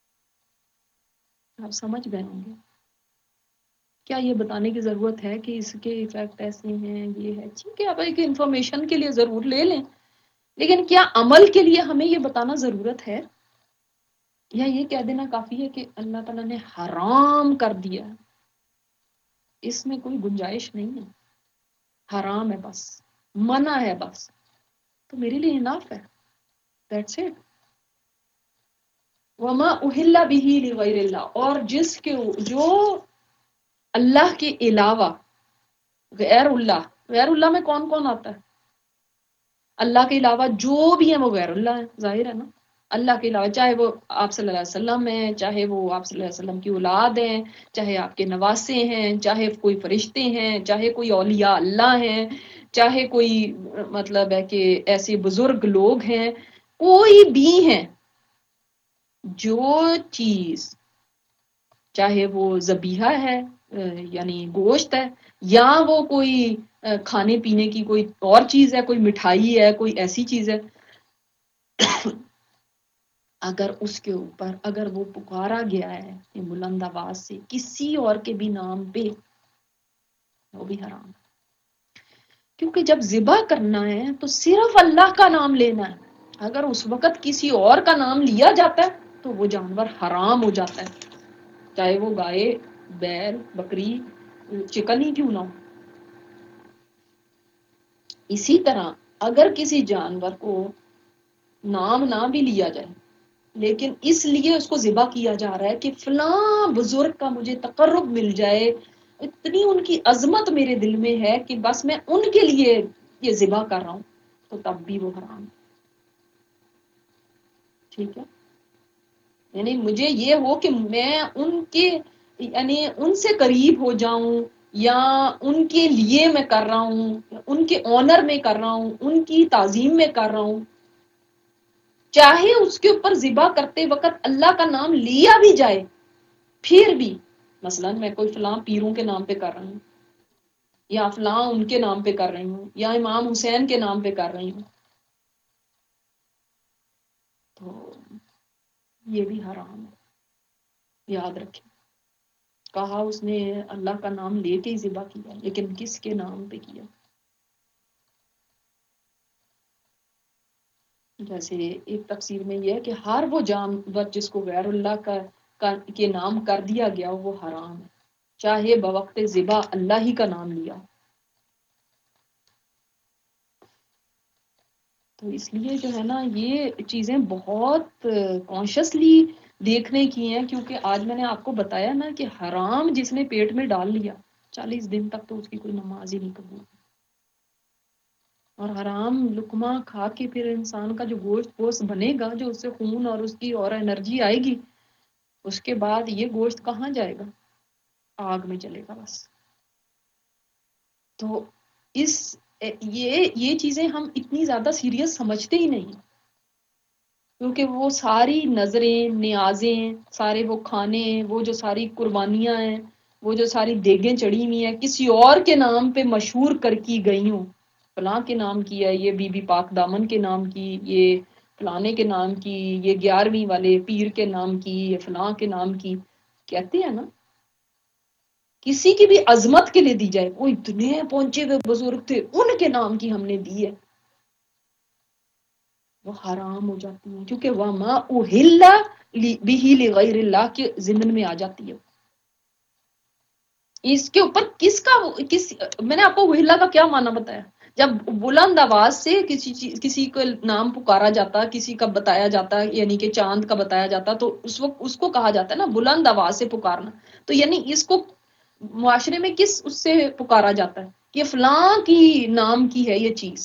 آپ سمجھ گئے ہوں گے، کیا یہ بتانے کی ضرورت ہے کہ اس کے ایفیکٹ ایسے ہیں، یہ ہے ٹھیک ہے، آپ ایک انفارمیشن کے لیے ضرور لے لیں، لیکن کیا عمل کے لیے ہمیں یہ بتانا ضرورت ہے، یا یہ کہہ دینا کافی ہے کہ اللہ تعالیٰ نے حرام کر دیا، اس میں کوئی گنجائش نہیں ہے، حرام ہے بس، منع ہے بس، تو میرے لیے اناف ہے، دیٹس اٹ۔ وما اہل بہ لغیر اللہ، اور جس کے جو اللہ کے علاوہ غیر اللہ میں کون کون آتا ہے، اللہ کے علاوہ جو بھی ہیں وہ غیر اللہ ہے، ظاہر ہے نا. اللہ کے علاوہ چاہے وہ آپ صلی اللہ علیہ وسلم ہیں، چاہے وہ آپ صلی اللہ علیہ وسلم کی اولاد ہیں، چاہے آپ کے نواسے ہیں، چاہے کوئی فرشتے ہیں، چاہے کوئی اولیاء اللہ ہیں، چاہے کوئی مطلب ہے کہ ایسے بزرگ لوگ ہیں، کوئی بھی ہیں، جو چیز چاہے وہ ذبیحہ ہے یعنی گوشت ہے، یا وہ کوئی کھانے پینے کی کوئی اور چیز ہے، کوئی مٹھائی ہے، کوئی ایسی چیز ہے، اگر اس کے اوپر اگر وہ پکارا گیا ہے یہ بلند آواز سے کسی اور کے بھی نام پہ، وہ بھی حرام ہے. کیونکہ جب ذبح کرنا ہے تو صرف اللہ کا نام لینا ہے. اگر اس وقت کسی اور کا نام لیا جاتا ہے تو وہ جانور حرام ہو جاتا ہے، چاہے وہ گائے، بیل، بکری، چکن ہی کیوں نہ ہو. اسی طرح اگر کسی جانور کو نام نہ بھی لیا جائے لیکن اس لیے اس کو ذبح کیا جا رہا ہے کہ فلاں بزرگ کا مجھے تقرب مل جائے، اتنی ان کی عظمت میرے دل میں ہے کہ بس میں ان کے لیے یہ ذبح کر رہا ہوں، تو تب بھی وہ حرام ہے. ٹھیک ہے، یعنی مجھے یہ ہو کہ میں ان کے یعنی ان سے قریب ہو جاؤں، یا ان کے لیے میں کر رہا ہوں، ان کے آنر میں کر رہا ہوں، ان کی تعظیم میں کر رہا ہوں، چاہے اس کے اوپر ذبح کرتے وقت اللہ کا نام لیا بھی جائے پھر بھی. مثلا میں کوئی فلاں پیروں کے نام پہ کر رہی ہوں، یا فلاں ان کے نام پہ کر رہی ہوں، یا امام حسین کے نام پہ کر رہی ہوں، تو یہ بھی حرام ہے. یاد رکھیں، کہا اس نے اللہ کا نام لے کے ہی ذبح کیا، لیکن کس کے نام پہ کیا. جیسے ایک تفسیر میں یہ ہے کہ ہر وہ جانور جس کو غیر اللہ کے نام کر دیا گیا وہ حرام ہے، چاہے بوقت ذبح اللہ ہی کا نام لیا. تو اس لیے جو ہے نا یہ چیزیں بہت کانشیسلی دیکھنے کی ہیں، کیونکہ آج میں نے آپ کو بتایا نا کہ حرام جس نے پیٹ میں ڈال لیا 40 دن تک تو اس کی کوئی نماز ہی نہیں قبول. اور حرام لقمہ کھا کے پھر انسان کا جو گوشت پوست بنے گا، جو اس سے خون اور اس کی اور انرجی آئے گی، اس کے بعد یہ گوشت کہاں جائے گا؟ آگ میں چلے گا بس. تو یہ چیزیں ہم اتنی زیادہ سیریس سمجھتے ہی نہیں، کیونکہ وہ ساری نظریں، نیازیں، سارے وہ کھانے، وہ جو ساری قربانیاں ہیں، وہ جو ساری دیگیں چڑھی ہوئی ہیں کسی اور کے نام پہ مشہور کر کی گئی ہوں. فلاں کے نام کی ہے، یہ بی بی پاک دامن کے نام کی، یہ فلانے کے نام کی، یہ 11ویں والے پیر کے نام کی، یہ فلاں کے نام کی، کہتے ہیں نا. کسی کی بھی عظمت کے لیے دی جائے، وہ اتنے پہنچے ہوئے بزرگ تھے ان کے نام کی ہم نے دی ہے، وہ حرام ہو جاتی ہیں، کیونکہ وَمَا أُهِلَّ بِهِ لِغَيْرِ اللَّهِ کے ضمن میں آ جاتی ہے. اس کے اوپر میں نے آپ کو وحلہ کا کیا معنی بتایا؟ جب بلند آواز سے کسی کو نام پکارا جاتا، کسی کا بتایا جاتا، یعنی کہ چاند کا بتایا جاتا، تو اس وقت اس کو کہا جاتا ہے نا بلند آواز سے پکارنا. تو یعنی اس کو معاشرے میں کس اس سے پکارا جاتا ہے کہ فلاں کی نام کی ہے یہ چیز.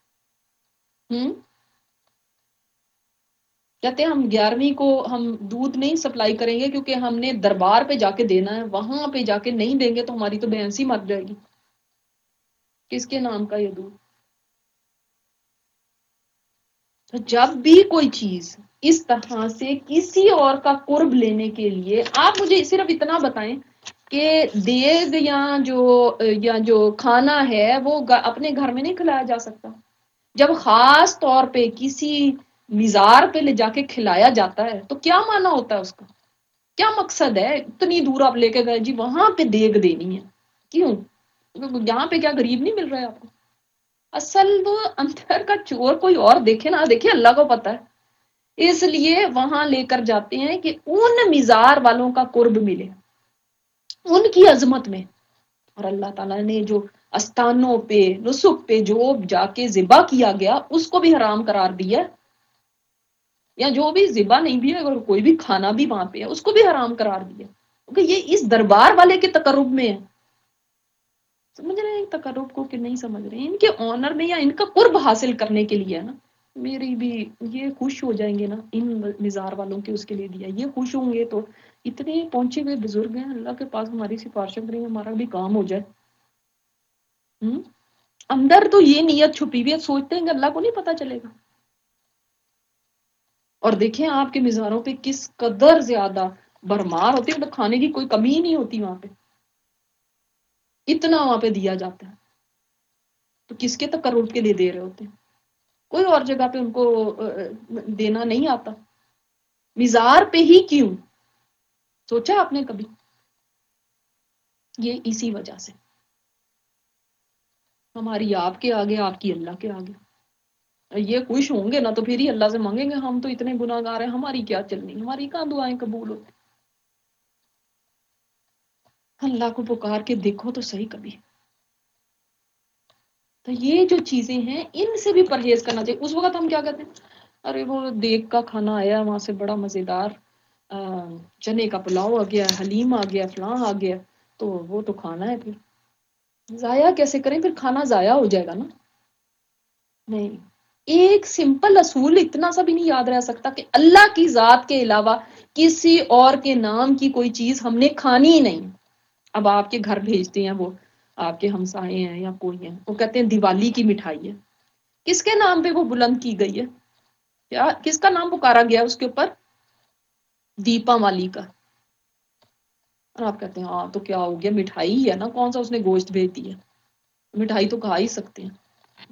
کہتے ہیں ہم 11ویں کو ہم دودھ نہیں سپلائی کریں گے کیونکہ ہم نے دربار پہ جا کے دینا ہے، وہاں پہ جا کے نہیں دیں گے تو ہماری تو بہن سی مر جائے گی. کس کے نام کا یہ دودھ؟ تو جب بھی کوئی چیز اس طرح سے کسی اور کا قرب لینے کے لیے، آپ مجھے صرف اتنا بتائیں کہ دیگ یا جو کھانا ہے وہ اپنے گھر میں نہیں کھلایا جا سکتا. جب خاص طور پہ کسی مزار پہ لے جا کے کھلایا جاتا ہے تو کیا معنی ہوتا ہے اس کا؟ کیا مقصد ہے؟ اتنی دور آپ لے کے گئے جی وہاں پہ دیگ دینی ہے، کیوں؟ یہاں پہ کیا غریب نہیں مل رہا ہے آپ کو؟ اصل وہ اندر کا چور کوئی اور دیکھے نہ دیکھے، اللہ کو پتا ہے، اس لیے وہاں لے کر جاتے ہیں کہ ان مزار والوں کا قرب ملے، ان کی عظمت میں. اور اللہ تعالیٰ نے جو استانوں پہ، نسک پہ جو جا کے ذبح کیا گیا اس کو بھی حرام قرار دیا، یا جو بھی ذبح نہیں بھی ہے اگر کوئی بھی کھانا بھی وہاں پہ ہے اس کو بھی حرام قرار دیا، کیونکہ یہ اس دربار والے کے تقرب میں ہے. سمجھ رہے ہیں تقرب کو کہ نہیں سمجھ رہے ہیں؟ ان کے آنر میں یا ان کا قرب حاصل کرنے کے لیے ہے نا، میری بھی یہ خوش ہو جائیں گے نا، ان مزار والوں کے اس کے لیے دیا، یہ خوش ہوں گے تو اتنے پہنچے ہوئے بزرگ ہیں اللہ کے پاس، ہماری سفارشیں کریں، ہمارا بھی کام ہو جائے۔ اندر تو یہ نیت چھپی ہوئی ہے، سوچتے ہیں کہ اللہ کو نہیں پتا چلے گا۔ اور دیکھیں آپ کے مزاروں پہ کس قدر زیادہ بھرمار ہوتی ہے، تو کھانے کی کوئی کمی ہی نہیں ہوتی وہاں پہ، اتنا وہاں پہ دیا جاتا ہے۔ تو کس کے تقرب کے لیے دے رہے ہوتے ہیں؟ کوئی اور جگہ پہ ان کو دینا نہیں آتا، مزار پہ ہی کیوں؟ سوچا آپ نے کبھی؟ یہ اسی وجہ سے ہماری آپ کے آگے، آپ کی اللہ کے آگے یہ خوش ہوں گے نا تو پھر ہی اللہ سے مانگیں گے، ہم تو اتنے گناہ گار ہیں، ہماری کیا چلنی، ہماری کہاں دعائیں قبول ہوتی؟ اللہ کو پکار کے دیکھو تو صحیح کبھی۔ تو یہ جو چیزیں ہیں ان سے بھی پرہیز کرنا چاہیے۔ اس وقت ہم کیا کہتے ہیں، ارے وہ دیگ کا کھانا آیا وہاں سے بڑا مزیدار، چنے کا پلاؤ آ گیا، حلیم آ گیا، فلاں آ گیا، تو وہ تو کھانا ہے، پھر ضائع کیسے کریں؟ پھر کھانا ضائع ہو جائے گا نا۔ نہیں، ایک سمپل اصول اتنا سا بھی نہیں یاد رہ سکتا کہ اللہ کی ذات کے علاوہ کسی اور کے نام کی کوئی چیز ہم نے کھانی ہی نہیں۔ اب آپ کے گھر بھیجتے ہیں وہ آپ کے ہمسائے ہیں یا کوئی ہیں، وہ کہتے ہیں دیوالی کی مٹھائی ہے، کس کے نام پہ وہ بلند کی گئی ہے؟ کیا کس کا نام پکارا گیا اس کے اوپر؟ دیپا مالی کا۔ اور آپ کہتے ہیں ہاں تو کیا ہو گیا، مٹھائی ہے نا، کون سا اس نے گوشت بھیج دیا، مٹھائی تو کھا ہی سکتے ہیں۔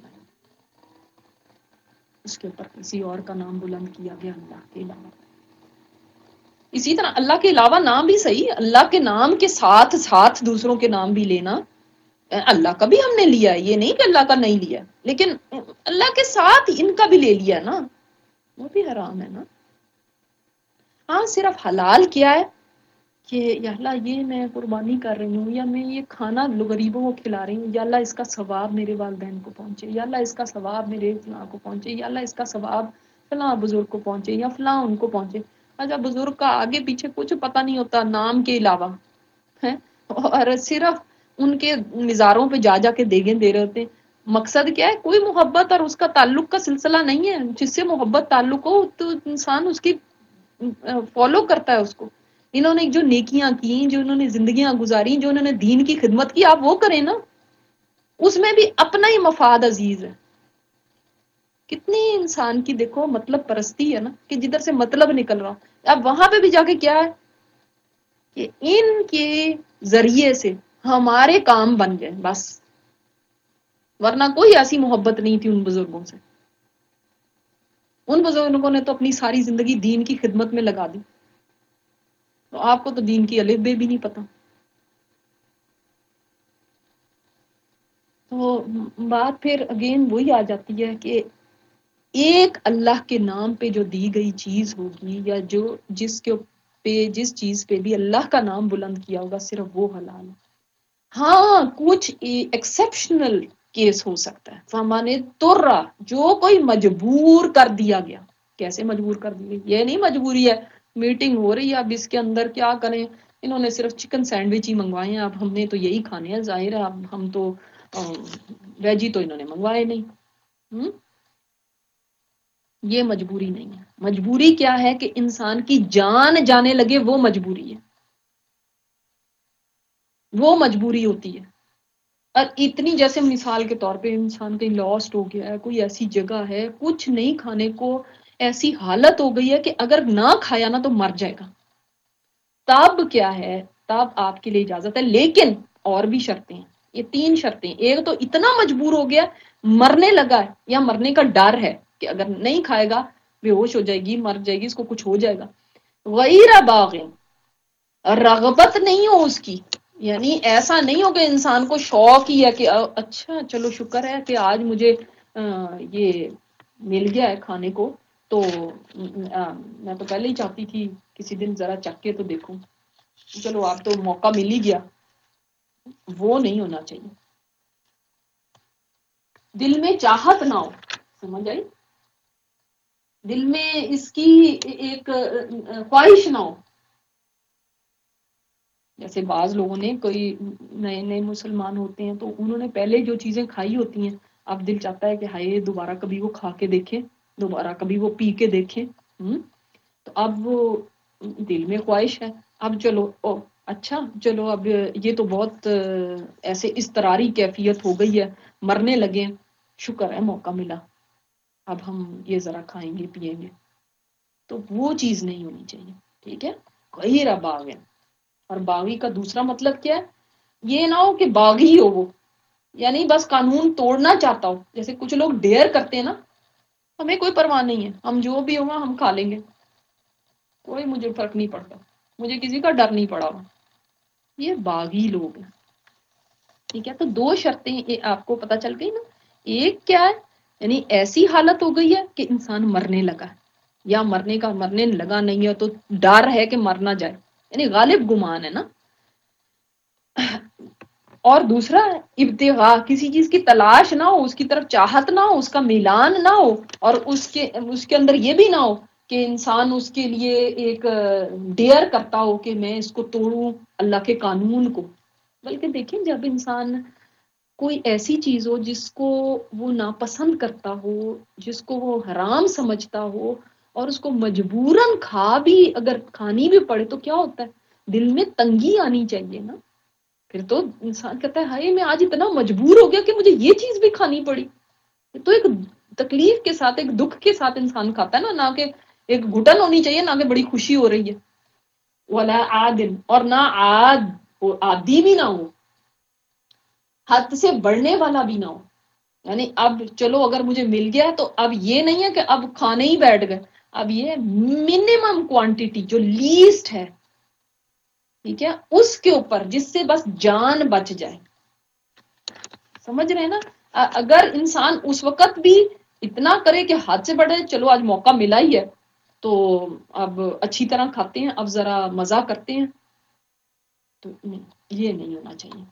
اس کے اوپر کسی اور کا نام بلند کیا گیا اللہ کے علاوہ۔ اسی طرح اللہ کے علاوہ نام بھی صحیح، اللہ کے نام کے ساتھ ساتھ دوسروں کے نام بھی لینا، اللہ کا بھی ہم نے لیا ہے، یہ نہیں کہ اللہ کا نہیں لیا، لیکن اللہ کے ساتھ ان کا بھی لے لیا نا، وہ بھی حرام ہے نا۔ ہاں صرف حلال کیا ہے کہ یا اللہ یہ میں قربانی کر رہی ہوں، یا میں یہ کھانا غریبوں کو کھلا رہی ہوں، یا اللہ اس کا ثواب میرے والدین کو پہنچے، یا اللہ اس کا ثواب میرے فلاں کو پہنچے، یا اللہ اس کا ثواب فلاں بزرگ کو پہنچے، یا فلاں ان کو پہنچے۔ اچھا بزرگ کا آگے پیچھے کچھ پتہ نہیں ہوتا نام کے علاوہ ہے، اور صرف ان کے مزاروں پہ جا جا کے دیگیں دے رہے ہوتے ہیں۔ مقصد کیا ہے؟ کوئی محبت اور اس کا تعلق کا سلسلہ نہیں ہے۔ جس سے محبت تعلق ہو تو انسان اس کی فالو کرتا ہے اس کو۔ انہوں نے جو نیکیاں کی، جو انہوں نے زندگیاں گزاری، جو انہوں نے دین کی خدمت کی، آپ وہ کریں نا، اس میں بھی اپنا ہی مفاد عزیز ہے۔ کتنی انسان کی دیکھو مطلب پرستی ہے نا، کہ جدھر سے مطلب نکل رہا، اب وہاں پہ بھی جا کے کیا ہے کہ ان کے ذریعے سے ہمارے کام بن جائیں بس، ورنہ کوئی ایسی محبت نہیں تھی ان بزرگوں سے۔ ان بزرگوں نے تو اپنی ساری زندگی دین کی خدمت میں لگا دی، تو آپ کو تو دین کی الف بے بھی نہیں پتا۔ تو بات پھر اگین وہی آ جاتی ہے کہ ایک اللہ کے نام پہ جو دی گئی چیز ہوگی، یا جو جس کے پہ جس چیز پہ بھی اللہ کا نام بلند کیا ہوگا، صرف وہ حلال ہے۔ ہاں کچھ ایکسیپشنل کیس ہو سکتا ہے، فمانے ترا، جو کوئی مجبور کر دیا گیا۔ کیسے مجبور کر دی گئی؟ یہ نہیں مجبوری ہے میٹنگ ہو رہی ہے اب اس کے اندر کیا کریں، انہوں نے صرف چکن سینڈوچ ہی منگوائے ہیں، اب ہم نے تو یہی کھانے ہیں، ظاہر ہے اب ہم تو ویجی تو انہوں نے منگوائے نہیں۔ یہ مجبوری نہیں ہے۔ مجبوری کیا ہے کہ انسان کی جان جانے لگے، وہ مجبوری ہے، وہ مجبوری ہوتی ہے۔ اور اتنی جیسے مثال کے طور پہ انسان کہیں لاسٹ ہو گیا ہے، کوئی ایسی جگہ ہے کچھ نہیں کھانے کو، ایسی حالت ہو گئی ہے کہ اگر نہ کھایا نا تو مر جائے گا، تب کیا ہے؟ تب آپ کے لیے اجازت ہے، لیکن اور بھی شرطیں ہیں۔ یہ 3 شرطیں، ایک تو اتنا مجبور ہو گیا، مرنے لگا ہے یا مرنے کا ڈر ہے کہ اگر نہیں کھائے گا بے ہوش ہو جائے گی، مر جائے گی، اس کو کچھ ہو جائے گا، غیر باغ، رغبت نہیں ہو اس کی، یعنی ایسا نہیں ہو کہ انسان کو شوق ہی ہے کہ اچھا چلو شکر ہے کہ آج مجھے یہ مل گیا ہے کھانے کو، تو میں تو پہلے ہی چاہتی تھی کسی دن ذرا چکھ کے تو دیکھوں، چلو اب تو موقع مل ہی گیا۔ وہ نہیں ہونا چاہیے، دل میں چاہت نہ ہو، سمجھ آئی؟ دل میں اس کی ایک خواہش نہ ہو، جیسے بعض لوگوں نے کوئی نئے نئے مسلمان ہوتے ہیں تو انہوں نے پہلے جو چیزیں کھائی ہوتی ہیں، اب دل چاہتا ہے کہ ہائے دوبارہ کبھی وہ کھا کے دیکھیں، دوبارہ کبھی وہ پی کے دیکھیں۔ تو اب وہ دل میں خواہش ہے، اب چلو اچھا چلو اب یہ تو بہت ایسے اضطراری کیفیت ہو گئی ہے، مرنے لگے، شکر ہے موقع ملا، اب ہم یہ ذرا کھائیں گے پیئیں گے۔ تو وہ چیز نہیں ہونی چاہیے، ٹھیک ہے؟ غیر باغ ہے۔ اور باغی کا دوسرا مطلب کیا ہے؟ یہ نہ ہو کہ باغی ہو وہ، یعنی بس قانون توڑنا چاہتا ہو، جیسے کچھ لوگ ڈیئر کرتے ہیں نا، ہمیں کوئی پرواہ نہیں ہے، ہم جو بھی ہوگا ہم کھا لیں گے، کوئی مجھے فرق نہیں پڑتا، مجھے کسی کا ڈر نہیں پڑا ہوا، یہ باغی لوگ ہیں، ٹھیک ہے؟ تو دو شرطیں آپ کو پتہ چل گئی نا، ایک کیا ہے، یعنی ایسی حالت ہو گئی ہے کہ انسان مرنے لگا ہے، یا مرنے لگا نہیں ہے تو ڈر ہے کہ مر نہ جائے، یعنی غالب گمان ہے نا۔ اور دوسرا ابتغاء، کسی چیز کی تلاش نہ ہو، اس کی طرف چاہت نہ ہو، اس کا میلان نہ ہو، اور اس کے اندر یہ بھی نہ ہو کہ انسان اس کے لیے ایک ڈیئر کرتا ہو کہ میں اس کو توڑوں اللہ کے قانون کو۔ بلکہ دیکھیں جب انسان کوئی ایسی چیز ہو جس کو وہ ناپسند کرتا ہو، جس کو وہ حرام سمجھتا ہو، اور اس کو مجبوراً اگر کھانی بھی پڑے تو کیا ہوتا ہے؟ دل میں تنگی آنی چاہیے نا۔ پھر تو انسان کہتا ہے ہائے میں آج اتنا مجبور ہو گیا کہ مجھے یہ چیز بھی کھانی پڑی۔ تو ایک تکلیف کے ساتھ، ایک دکھ کے ساتھ انسان کھاتا ہے نا کہ ایک گھٹن ہونی چاہیے، نہ کہ بڑی خوشی ہو رہی ہے۔ ولا عادل، اور نہ عادی بھی نہ ہو، حد سے بڑھنے والا بھی نہ ہو، یعنی اب چلو اگر مجھے مل گیا تو اب یہ نہیں ہے کہ اب کھانے ہی بیٹھ گئے، اب یہ منیمم کوانٹٹی جو لیسٹ ہے، ٹھیک ہے، اس کے اوپر جس سے بس جان بچ جائے۔ سمجھ رہے ہیں نا؟ اگر انسان اس وقت بھی اتنا کرے کہ حد سے بڑھے، چلو آج موقع ملا ہی ہے تو اب اچھی طرح کھاتے ہیں، اب ذرا مزہ کرتے ہیں، تو نہیں، یہ نہیں ہونا چاہیے۔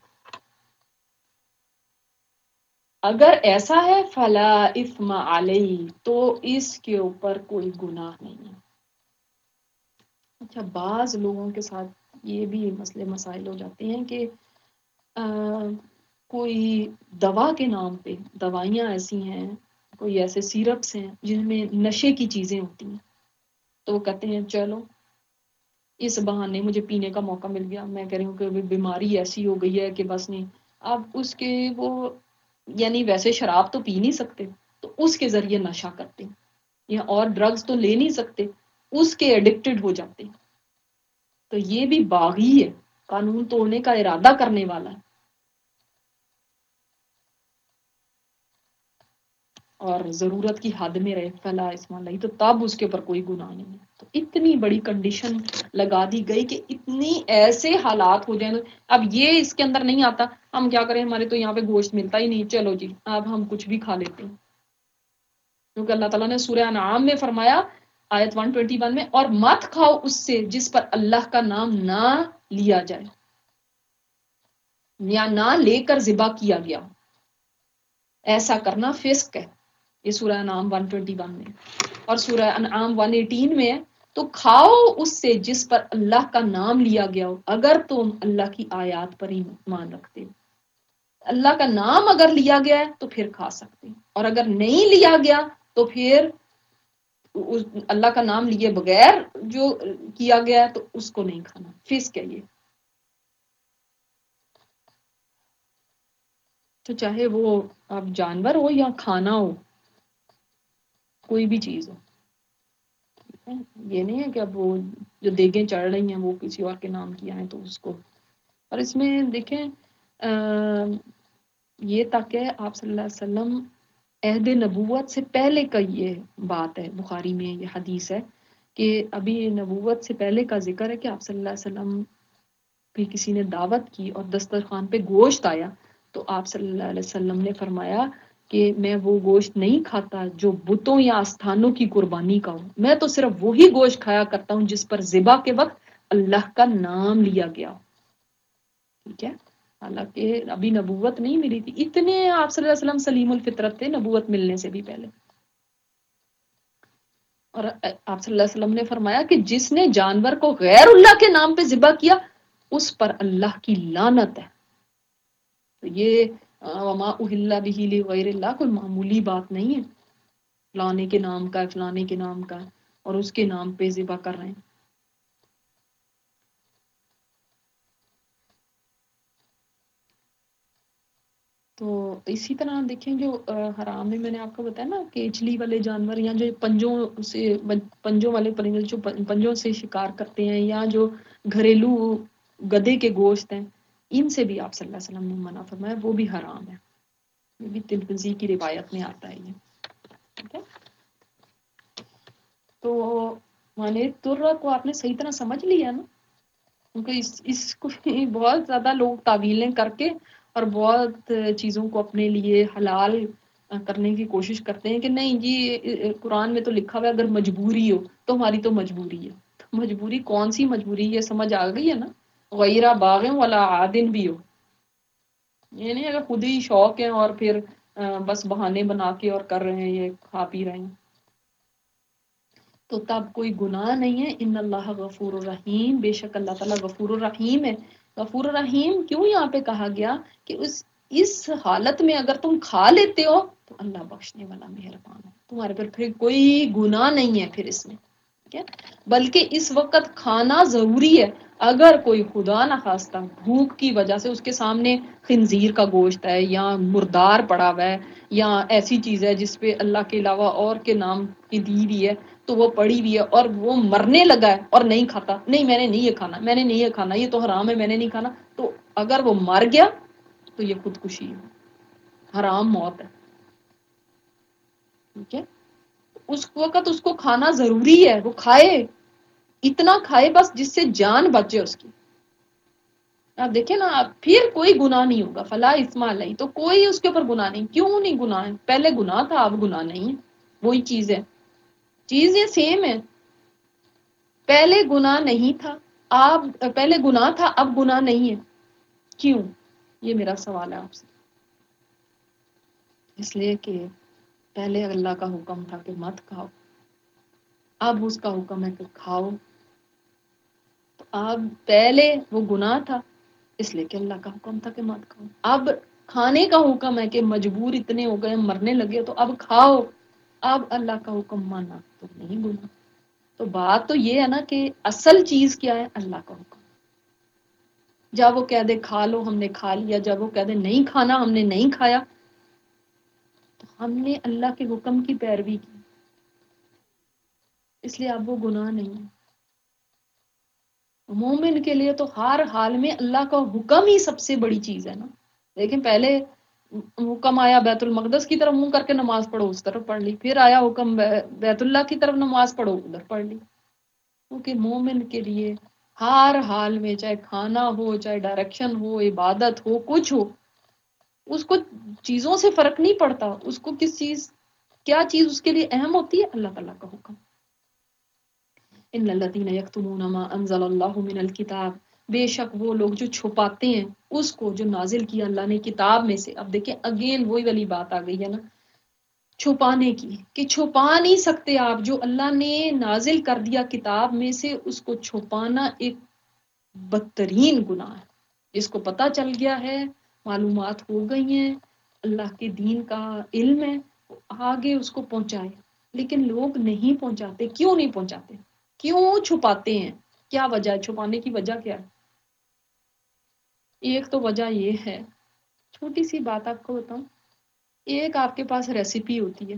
اگر ایسا ہے فلا اثم علیہ، تو اس کے اوپر کوئی گناہ نہیں ہے۔ اچھا، بعض لوگوں کے ساتھ یہ بھی مسئلے مسائل ہو جاتے ہیں کہ کوئی دوا کے نام پہ، دوائیاں ایسی ہیں، کوئی ایسے سیرپس ہیں جن میں نشے کی چیزیں ہوتی ہیں، تو وہ کہتے ہیں چلو اس بہانے مجھے پینے کا موقع مل گیا، میں کہہ رہی ہوں کہ بیماری ایسی ہو گئی ہے کہ بس نہیں، اب اس کے وہ یعنی ویسے شراب تو پی نہیں سکتے تو اس کے ذریعے نشہ کرتے ہیں، یا اور ڈرگز تو لے نہیں سکتے، اس کے ایڈکٹڈ ہو جاتے ہیں، تو یہ بھی باغی ہے، قانون توڑنے کا ارادہ کرنے والا ہے، اور ضرورت کی حد میں رہے فلا اسم علیہ، تو تب اس کے اوپر کوئی گناہ نہیں ہے۔ تو اتنی بڑی کنڈیشن لگا دی گئی کہ اتنی ایسے حالات ہو جائیں، اب یہ اس کے اندر نہیں آتا، ہم کیا کریں، ہمارے تو یہاں پہ گوشت ملتا ہی نہیں، چلو جی اب ہم کچھ بھی کھا لیتے ہیں، کیونکہ اللہ تعالیٰ نے سورہ انعام میں فرمایا آیت 121 میں، اور مت کھاؤ اس سے جس پر اللہ کا نام نہ لیا جائے، یا نہ لے کر ذبح کیا گیا، ایسا کرنا فسق ہے۔ یہ سورہ انعام 121 میں، اور سورہ انعام 118 میں ہے، تو کھاؤ اس سے جس پر اللہ کا نام لیا گیا ہو، اگر تم اللہ کی آیات پر ایمان رکھتے ہو۔ اللہ کا نام اگر لیا گیا ہے تو پھر کھا سکتے ہیں، اور اگر نہیں لیا گیا تو پھر اللہ کا نام لیے بغیر جو کیا گیا ہے تو اس کو نہیں کھانا، فسق ہے یہ۔ تو چاہے وہ اب جانور ہو یا کھانا ہو، کوئی بھی چیز ہو، یہ نہیں ہے کہ اب وہ جو دیگیں چڑھ رہی ہیں وہ کسی اور کے نام کیا ہے تو اس کو۔ اور اس میں دیکھیں یہ تک ہے آپ صلی اللہ علیہ وسلم عہد نبوت سے پہلے کا یہ بات ہے، بخاری میں یہ حدیث ہے کہ ابھی نبوت سے پہلے کا ذکر ہے کہ آپ صلی اللہ علیہ وسلم کی کسی نے دعوت کی اور دسترخوان پہ گوشت آیا، تو آپ صلی اللہ علیہ وسلم نے فرمایا کہ میں وہ گوشت نہیں کھاتا جو بتوں یا آستھانوں کی قربانی کا ہو، میں تو صرف وہی گوشت کھایا کرتا ہوں جس پر ذبح کے وقت اللہ کا نام لیا گیا، ٹھیک ہے؟ حالانکہ ابھی نبوت نہیں ملی تھی، اتنے آپ صلی اللہ علیہ وسلم سلیم الفطرت تھے نبوت ملنے سے بھی پہلے۔ اور آپ صلی اللہ علیہ وسلم نے فرمایا کہ جس نے جانور کو غیر اللہ کے نام پہ ذبح کیا اس پر اللہ کی لعنت ہے۔ تو یہ وما اہل بہ لغیر اللہ کوئی معمولی بات نہیں ہے، فلانے کے نام کا ہے، فلانے کے نام کا ہے، اور اس کے نام پہ ذبح کر رہے ہیں۔ تو اسی طرح دیکھیں جو حرام میں میں نے آپ کو بتایا نا کیچلی والے جانور یا جو پنجوں والے پرندے جو پنجوں سے شکار کرتے ہیں، یا جو گھریلو گدھے کے گوشت ہیں، ان سے بھی آپ صلی اللہ علیہ وسلم نے منع فرمایا، وہ بھی حرام ہے۔ یہ بھی ترمذی کی روایت میں آتا ہے یہ، ٹھیک ہے۔ تو مانے ترہ کو آپ نے صحیح طرح سمجھ لیا نا، کیونکہ اس کو بہت زیادہ لوگ تعویلیں کر کے اور بہت چیزوں کو اپنے لیے حلال کرنے کی کوشش کرتے ہیں کہ نہیں جی قرآن میں تو لکھا ہوا ہے اگر مجبوری ہو تو ہماری تو مجبوری ہے۔ مجبوری کون سی مجبوری، یہ سمجھ آ گئی ہے نا؟ غیرہ باغ ولا عادن بھی ہو، یہ نہیں اگر خود ہی شوق ہے اور پھر بس بہانے بنا کے اور کر رہے ہیں، یہ کھا پی رہے ہیں، تو تب کوئی گناہ نہیں ہے۔ ان اللہ غفور الرحیم، بے شک اللہ تعالیٰ غفور الرحیم ہے۔ غفور الرحیم کیوں یہاں پہ کہا گیا کہ اس حالت میں اگر تم کھا لیتے ہو تو اللہ بخشنے والا مہربان ہے، تمہارے پر پھر کوئی گناہ نہیں ہے پھر اس میں، ٹھیک ہے؟ بلکہ اس وقت کھانا ضروری ہے۔ اگر کوئی خدا نخواستہ بھوک کی وجہ سے اس کے سامنے خنزیر کا گوشت ہے یا مردار پڑا ہوا ہے یا ایسی چیز ہے جس پہ اللہ کے علاوہ اور کے نام کی دی ہوئی ہے تو وہ پڑی ہوئی ہے اور وہ مرنے لگا ہے اور نہیں کھاتا، نہیں میں نے نہیں یہ کھانا، میں نے نہیں یہ کھانا، یہ تو حرام ہے میں نے نہیں کھانا، تو اگر وہ مر گیا تو یہ خودکشی ہے، حرام موت ہے، ٹھیک ہے؟ اس وقت اس کو کھانا ضروری ہے، وہ کھائے، اتنا کھائے بس جس سے جان بچے اس کی۔ آپ دیکھیں نا، پھر کوئی گناہ نہیں ہوگا، فلا اثم علیہ، تو کوئی اس کے اوپر گناہ نہیں۔ کیوں نہیں گناہ ہے؟ پہلے گناہ تھا اب گناہ نہیں ہے، وہی چیز ہے، چیزیں سیم ہے۔ پہلے گناہ نہیں تھا، آپ پہلے گناہ تھا اب گناہ نہیں ہے، کیوں؟ یہ میرا سوال ہے آپ سے۔ اس لیے کہ پہلے اللہ کا حکم تھا کہ مت کھاؤ، اب اس کا حکم ہے کہ کھاؤ، تو اب پہلے وہ گناہ تھا اس لیے کہ اللہ کا حکم تھا کہ مت کھاؤ، اب کھانے کا حکم ہے کہ مجبور اتنے ہو گئے مرنے لگے تو اب کھاؤ، اب اللہ کا حکم مانا تو نہیں گناہ۔ تو بات تو یہ ہے نا کہ اصل چیز کیا ہے؟ اللہ کا حکم۔ جب وہ کہہ دے کھا لو ہم نے کھا لیا، جب وہ کہہ دے نہیں کھانا ہم نے نہیں کھایا، تو ہم نے اللہ کے حکم کی پیروی کی، اس لیے اب وہ گناہ نہیں ہے۔ مومن کے لیے تو ہر حال میں اللہ کا حکم ہی سب سے بڑی چیز ہے نا۔ لیکن پہلے حکم آیا بیت المقدس کی طرف منہ کر کے نماز پڑھو، اس طرف پڑھ لی، پھر آیا حکم بیت اللہ کی طرف نماز پڑھو، ادھر پڑھ لی۔ کیونکہ مومن کے لیے ہر حال میں چاہے کھانا ہو، چاہے ڈائریکشن ہو، عبادت ہو، کچھ ہو، اس کو چیزوں سے فرق نہیں پڑتا، اس کو کس چیز، کیا چیز اس کے لیے اہم ہوتی ہے؟ اللہ تعالیٰ کا حکم۔ ان الذین یکتمون ما انزل اللہ من الکتاب، بے شک وہ لوگ جو چھپاتے ہیں اس کو جو نازل کیا اللہ نے کتاب میں سے۔ اب دیکھیں اگین وہی والی بات آ گئی ہے نا، چھپانے کی، کہ چھپا نہیں سکتے آپ، جو اللہ نے نازل کر دیا کتاب میں سے اس کو چھپانا ایک بدترین گناہ ہے۔ جس کو پتہ چل گیا ہے، معلومات ہو گئی ہیں، اللہ کے دین کا علم ہے، آگے اس کو پہنچائے، لیکن لوگ نہیں پہنچاتے۔ کیوں نہیں پہنچاتے؟ کیوں چھپاتے ہیں؟ کیا وجہ ہے چھپانے کی؟ وجہ کیا ہے؟ ایک تو وجہ یہ ہے، چھوٹی سی بات آپ کو بتاؤں، ایک آپ کے پاس ریسیپی ہوتی ہے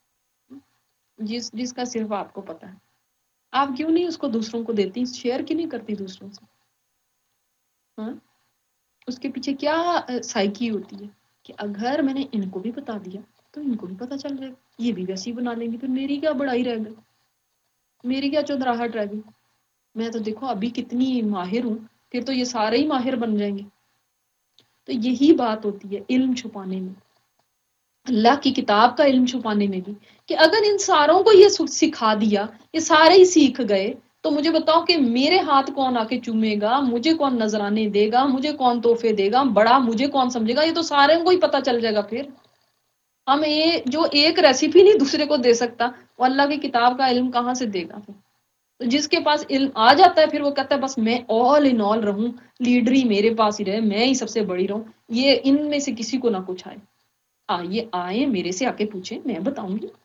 جس کا صرف آپ کو پتا ہے، آپ کیوں نہیں اس کو دوسروں کو دیتی، شیئر کیوں نہیں کرتی دوسروں سے؟ ہاں، اس کے پیچھے کیا سائیکی ہوتی ہے کہ اگر میں نے ان کو بھی بتا دیا تو ان کو بھی پتا چل جائے گا، یہ بھی ویسے ہی بنا لیں گے، پھر میری کیا بڑائی رہ گئی، میری کیا چودراہٹ رہ گئی، میں تو دیکھو ابھی کتنی ماہر ہوں، پھر تو یہ سارے ہی ماہر بن جائیں گے۔ تو یہی بات ہوتی ہے علم چھپانے میں، اللہ کی کتاب کا علم چھپانے میں بھی، کہ اگر ان ساروں کو یہ سکھا دیا، یہ سارے ہی سیکھ گئے، تو مجھے بتاؤ کہ میرے ہاتھ کون آ کے چومے گا، مجھے کون نذرانے دے گا، مجھے کون تحفے دے گا، بڑا مجھے کون سمجھے گا، یہ تو سارے کو ہی پتہ چل جائے گا۔ پھر ہم جو ایک ریسیپی نہیں دوسرے کو دے سکتا، وہ اللہ کی کتاب کا علم کہاں سے دے گا پھر؟ تو جس کے پاس علم آ جاتا ہے پھر وہ کہتا ہے بس میں آل ان آل رہوں، لیڈر ہی میرے پاس ہی رہے، میں ہی سب سے بڑی رہوں، یہ ان میں سے کسی کو نہ کچھ آئے، یہ آئے میرے سے آ کے پوچھیں، میں بتاؤں گی۔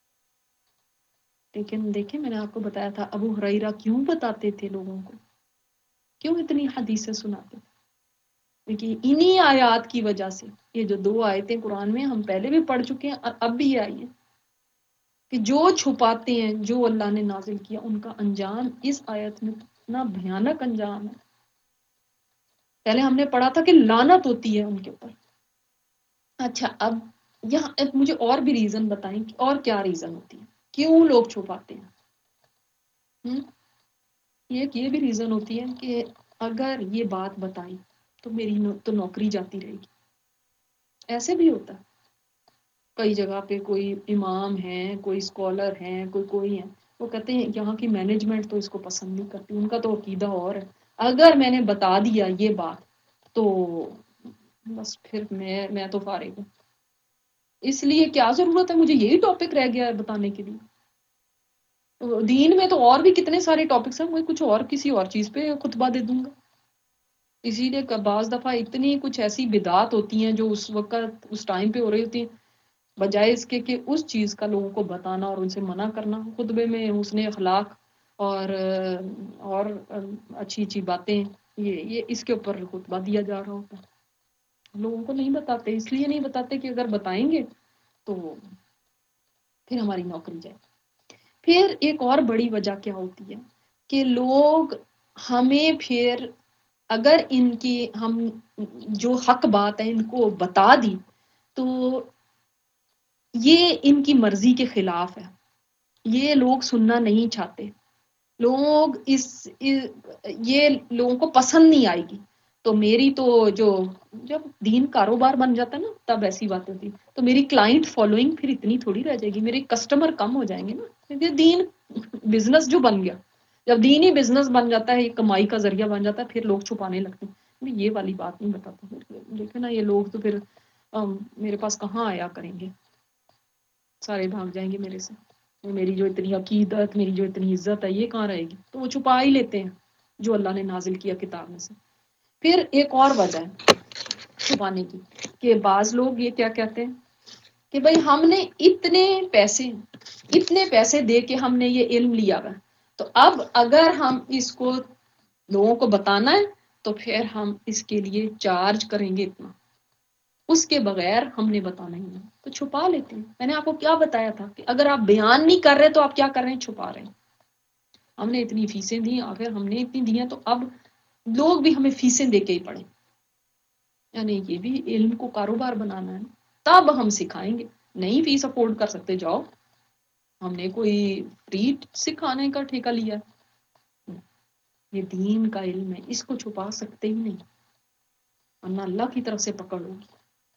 لیکن دیکھیں میں نے آپ کو بتایا تھا ابو ہریرہ کیوں بتاتے تھے لوگوں کو، کیوں اتنی حدیثیں سناتے تھے؟ دیکھیے انہی آیات کی وجہ سے، یہ جو 2 آیتیں قرآن میں ہم پہلے بھی پڑھ چکے ہیں اور اب بھی یہ آئی ہیں کہ جو چھپاتے ہیں جو اللہ نے نازل کیا ان کا انجام اس آیت میں اتنا بھیانک انجام ہے۔ پہلے ہم نے پڑھا تھا کہ لعنت ہوتی ہے ان کے اوپر۔ اچھا اب یہاں مجھے اور بھی ریزن بتائیں کہ اور کیا ریزن ہوتی ہے، کیوں لوگ چھپاتے ہیں؟ یہ بھی ریزن ہوتی ہے کہ اگر یہ بات بتائی تو میری تو نوکری جاتی رہے گی، ایسے بھی ہوتا ہے۔ کئی جگہ پہ کوئی امام ہیں، کوئی اسکالر ہیں، کوئی ہیں، وہ کہتے ہیں یہاں کی مینجمنٹ تو اس کو پسند نہیں کرتی، ان کا تو عقیدہ اور ہے، اگر میں نے بتا دیا یہ بات تو بس پھر میں تو فارغ ہوں، اس لیے کیا ضرورت ہے، مجھے یہی ٹاپک رہ گیا ہے بتانے کے لیے، دین میں تو اور بھی کتنے سارے ٹاپکس ہیں، میں کچھ اور کسی اور چیز پہ خطبہ دے دوں گا۔ اسی لیے بعض دفعہ اتنی کچھ ایسی بدعات ہوتی ہیں جو اس وقت اس ٹائم پہ ہو رہی ہوتی ہیں، بجائے اس کے کہ اس چیز کا لوگوں کو بتانا اور ان سے منع کرنا، خطبے میں حسن اخلاق اور اچھی اچھی باتیں، یہ اس کے اوپر خطبہ دیا جا رہا ہوتا ہے۔ لوگوں کو نہیں بتاتے، اس لیے نہیں بتاتے کہ اگر بتائیں گے تو پھر ہماری نوکری جائے۔ پھر ایک اور بڑی وجہ کیا ہوتی ہے کہ لوگ ہمیں پھر اگر ان کی ہم جو حق بات ہے ان کو بتا دی تو یہ ان کی مرضی کے خلاف ہے، یہ لوگ سننا نہیں چاہتے، لوگ یہ لوگوں کو پسند نہیں آئے گی، تو میری تو جب دین کاروبار بن جاتا ہے نا تب ایسی بات ہوتی، تو میری کلائنٹ فالوئنگ پھر اتنی تھوڑی رہ جائے گی، میرے کسٹمر کم ہو جائیں گے نا، کیونکہ دین بزنس جو بن گیا، جب دین ہی بزنس بن جاتا ہے، ایک کمائی کا ذریعہ بن جاتا ہے، پھر لوگ چھپانے لگتے ہیں، یہ والی بات نہیں بتاتا، دیکھیں نا یہ لوگ تو پھر میرے پاس کہاں آیا کریں گے، سارے بھاگ جائیں گے میرے سے، میری جو اتنی عقیدت، میری جو اتنی عزت ہے یہ کہاں رہے گی، تو وہ چھپا ہی لیتے ہیں جو اللہ نے نازل کیا کتاب میں سے۔ پھر ایک اور وجہ ہے چھپانے کی کہ بعض لوگ یہ کیا کہتے ہیں کہ بھائی ہم نے اتنے پیسے دے کے ہم نے یہ علم لیا ہوا، تو اب اگر ہم اس کو لوگوں کو بتانا ہے تو پھر ہم اس کے لیے چارج کریں گے اتنا، اس کے بغیر ہم نے بتانا ہی نہیں، تو چھپا لیتے ہیں۔ میں نے آپ کو کیا بتایا تھا کہ اگر آپ بیان نہیں کر رہے تو آپ کیا کر رہے ہیں، چھپا رہے ہیں۔ ہم نے اتنی فیسیں دی، آخر ہم نے اتنی دی ہیں تو اب لوگ بھی ہمیں فیسیں دے کے ہی پڑھیں، یعنی یہ بھی علم کو کاروبار بنانا ہے، تب ہم سکھائیں گے، نہیں فیس افورڈ کر سکتے جاؤ، ہم نے کوئی فری سکھانے کا ٹھیکہ لیا، یہ دین کا علم ہے، اس کو چھپا سکتے ہی نہیں، ورنہ اللہ کی طرف سے پکڑ ہوگی۔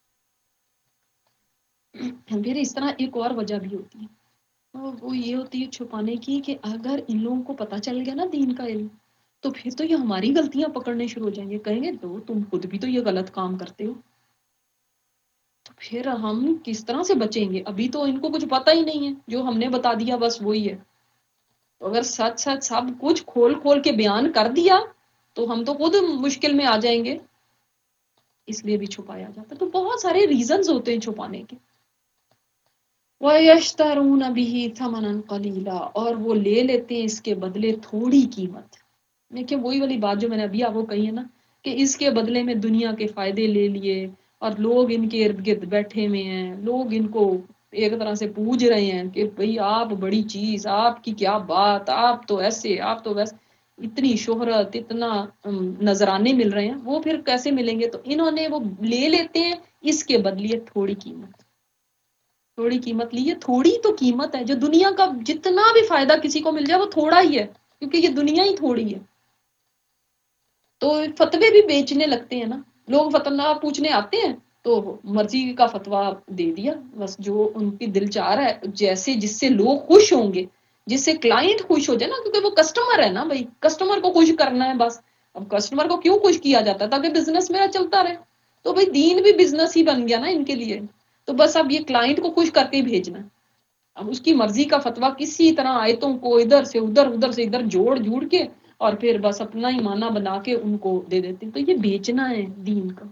پھر اس طرح ایک اور وجہ بھی ہوتی ہے، وہ یہ ہوتی ہے چھپانے کی کہ اگر ان لوگوں کو پتہ چل گیا نا دین کا علم تو پھر تو یہ ہماری غلطیاں پکڑنے شروع ہو جائیں گے، کہیں گے تو تم خود بھی تو یہ غلط کام کرتے ہو، تو پھر ہم کس طرح سے بچیں گے؟ ابھی تو ان کو کچھ پتہ ہی نہیں ہے، جو ہم نے بتا دیا بس وہی ہے، تو اگر سچ سب کچھ کھول کے بیان کر دیا تو ہم تو خود مشکل میں آ جائیں گے، اس لیے بھی چھپایا جاتا ہے۔ تو بہت سارے ریزنز ہوتے ہیں چھپانے کے۔ وَيَشْتَرُونَ بِهِ ثَمَنًا قَلِيلًا، اور وہ لے لیتے ہیں اس کے بدلے تھوڑی قیمت۔ دیکھیں وہی والی بات جو میں نے ابھی آپ کو کہی ہے نا کہ اس کے بدلے میں دنیا کے فائدے لے لیے اور لوگ ان کے ارد گرد بیٹھے ہوئے ہیں، لوگ ان کو ایک طرح سے پوج رہے ہیں کہ بھئی آپ بڑی چیز، آپ کی کیا بات، آپ تو ایسے، آپ تو ویسے، اتنی شہرت، اتنا نذرانے مل رہے ہیں، وہ پھر کیسے ملیں گے؟ تو انہوں نے وہ لے لیتے ہیں اس کے بدلے تھوڑی قیمت، تھوڑی قیمت لی ہے، تھوڑی تو قیمت ہے، جو دنیا کا جتنا بھی فائدہ کسی کو مل جائے وہ تھوڑا ہی ہے، کیونکہ یہ دنیا ہی تھوڑی ہے۔ تو فتوے بھی بیچنے لگتے ہیں نا، لوگ فتوا پوچھنے آتے ہیں تو مرضی کا فتوا دے دیا، بس جو ان کی دل چاہ رہا ہے، جیسے جس سے لوگ خوش ہوں گے، جس سے کلائنٹ خوش ہو جائے نا، کیونکہ وہ کسٹمر ہے نا بھائی، کسٹمر کو خوش کرنا ہے بس۔ اب کسٹمر کو کیوں خوش کیا جاتا ہے؟ تاکہ بزنس میرا چلتا رہے، تو بھائی دین بھی بزنس ہی بن گیا نا ان کے لیے، تو بس اب یہ کلائنٹ کو خوش کر کے ہی بھیجنا ہے۔ اب اس کی مرضی کا فتویٰ کسی طرح آیتوں کو ادھر سے ادھر جوڑ کے اور پھر بس اپنا ہی معنی بنا کے ان کو دے دیتے ہیں. تو یہ بیچنا ہے دین کا.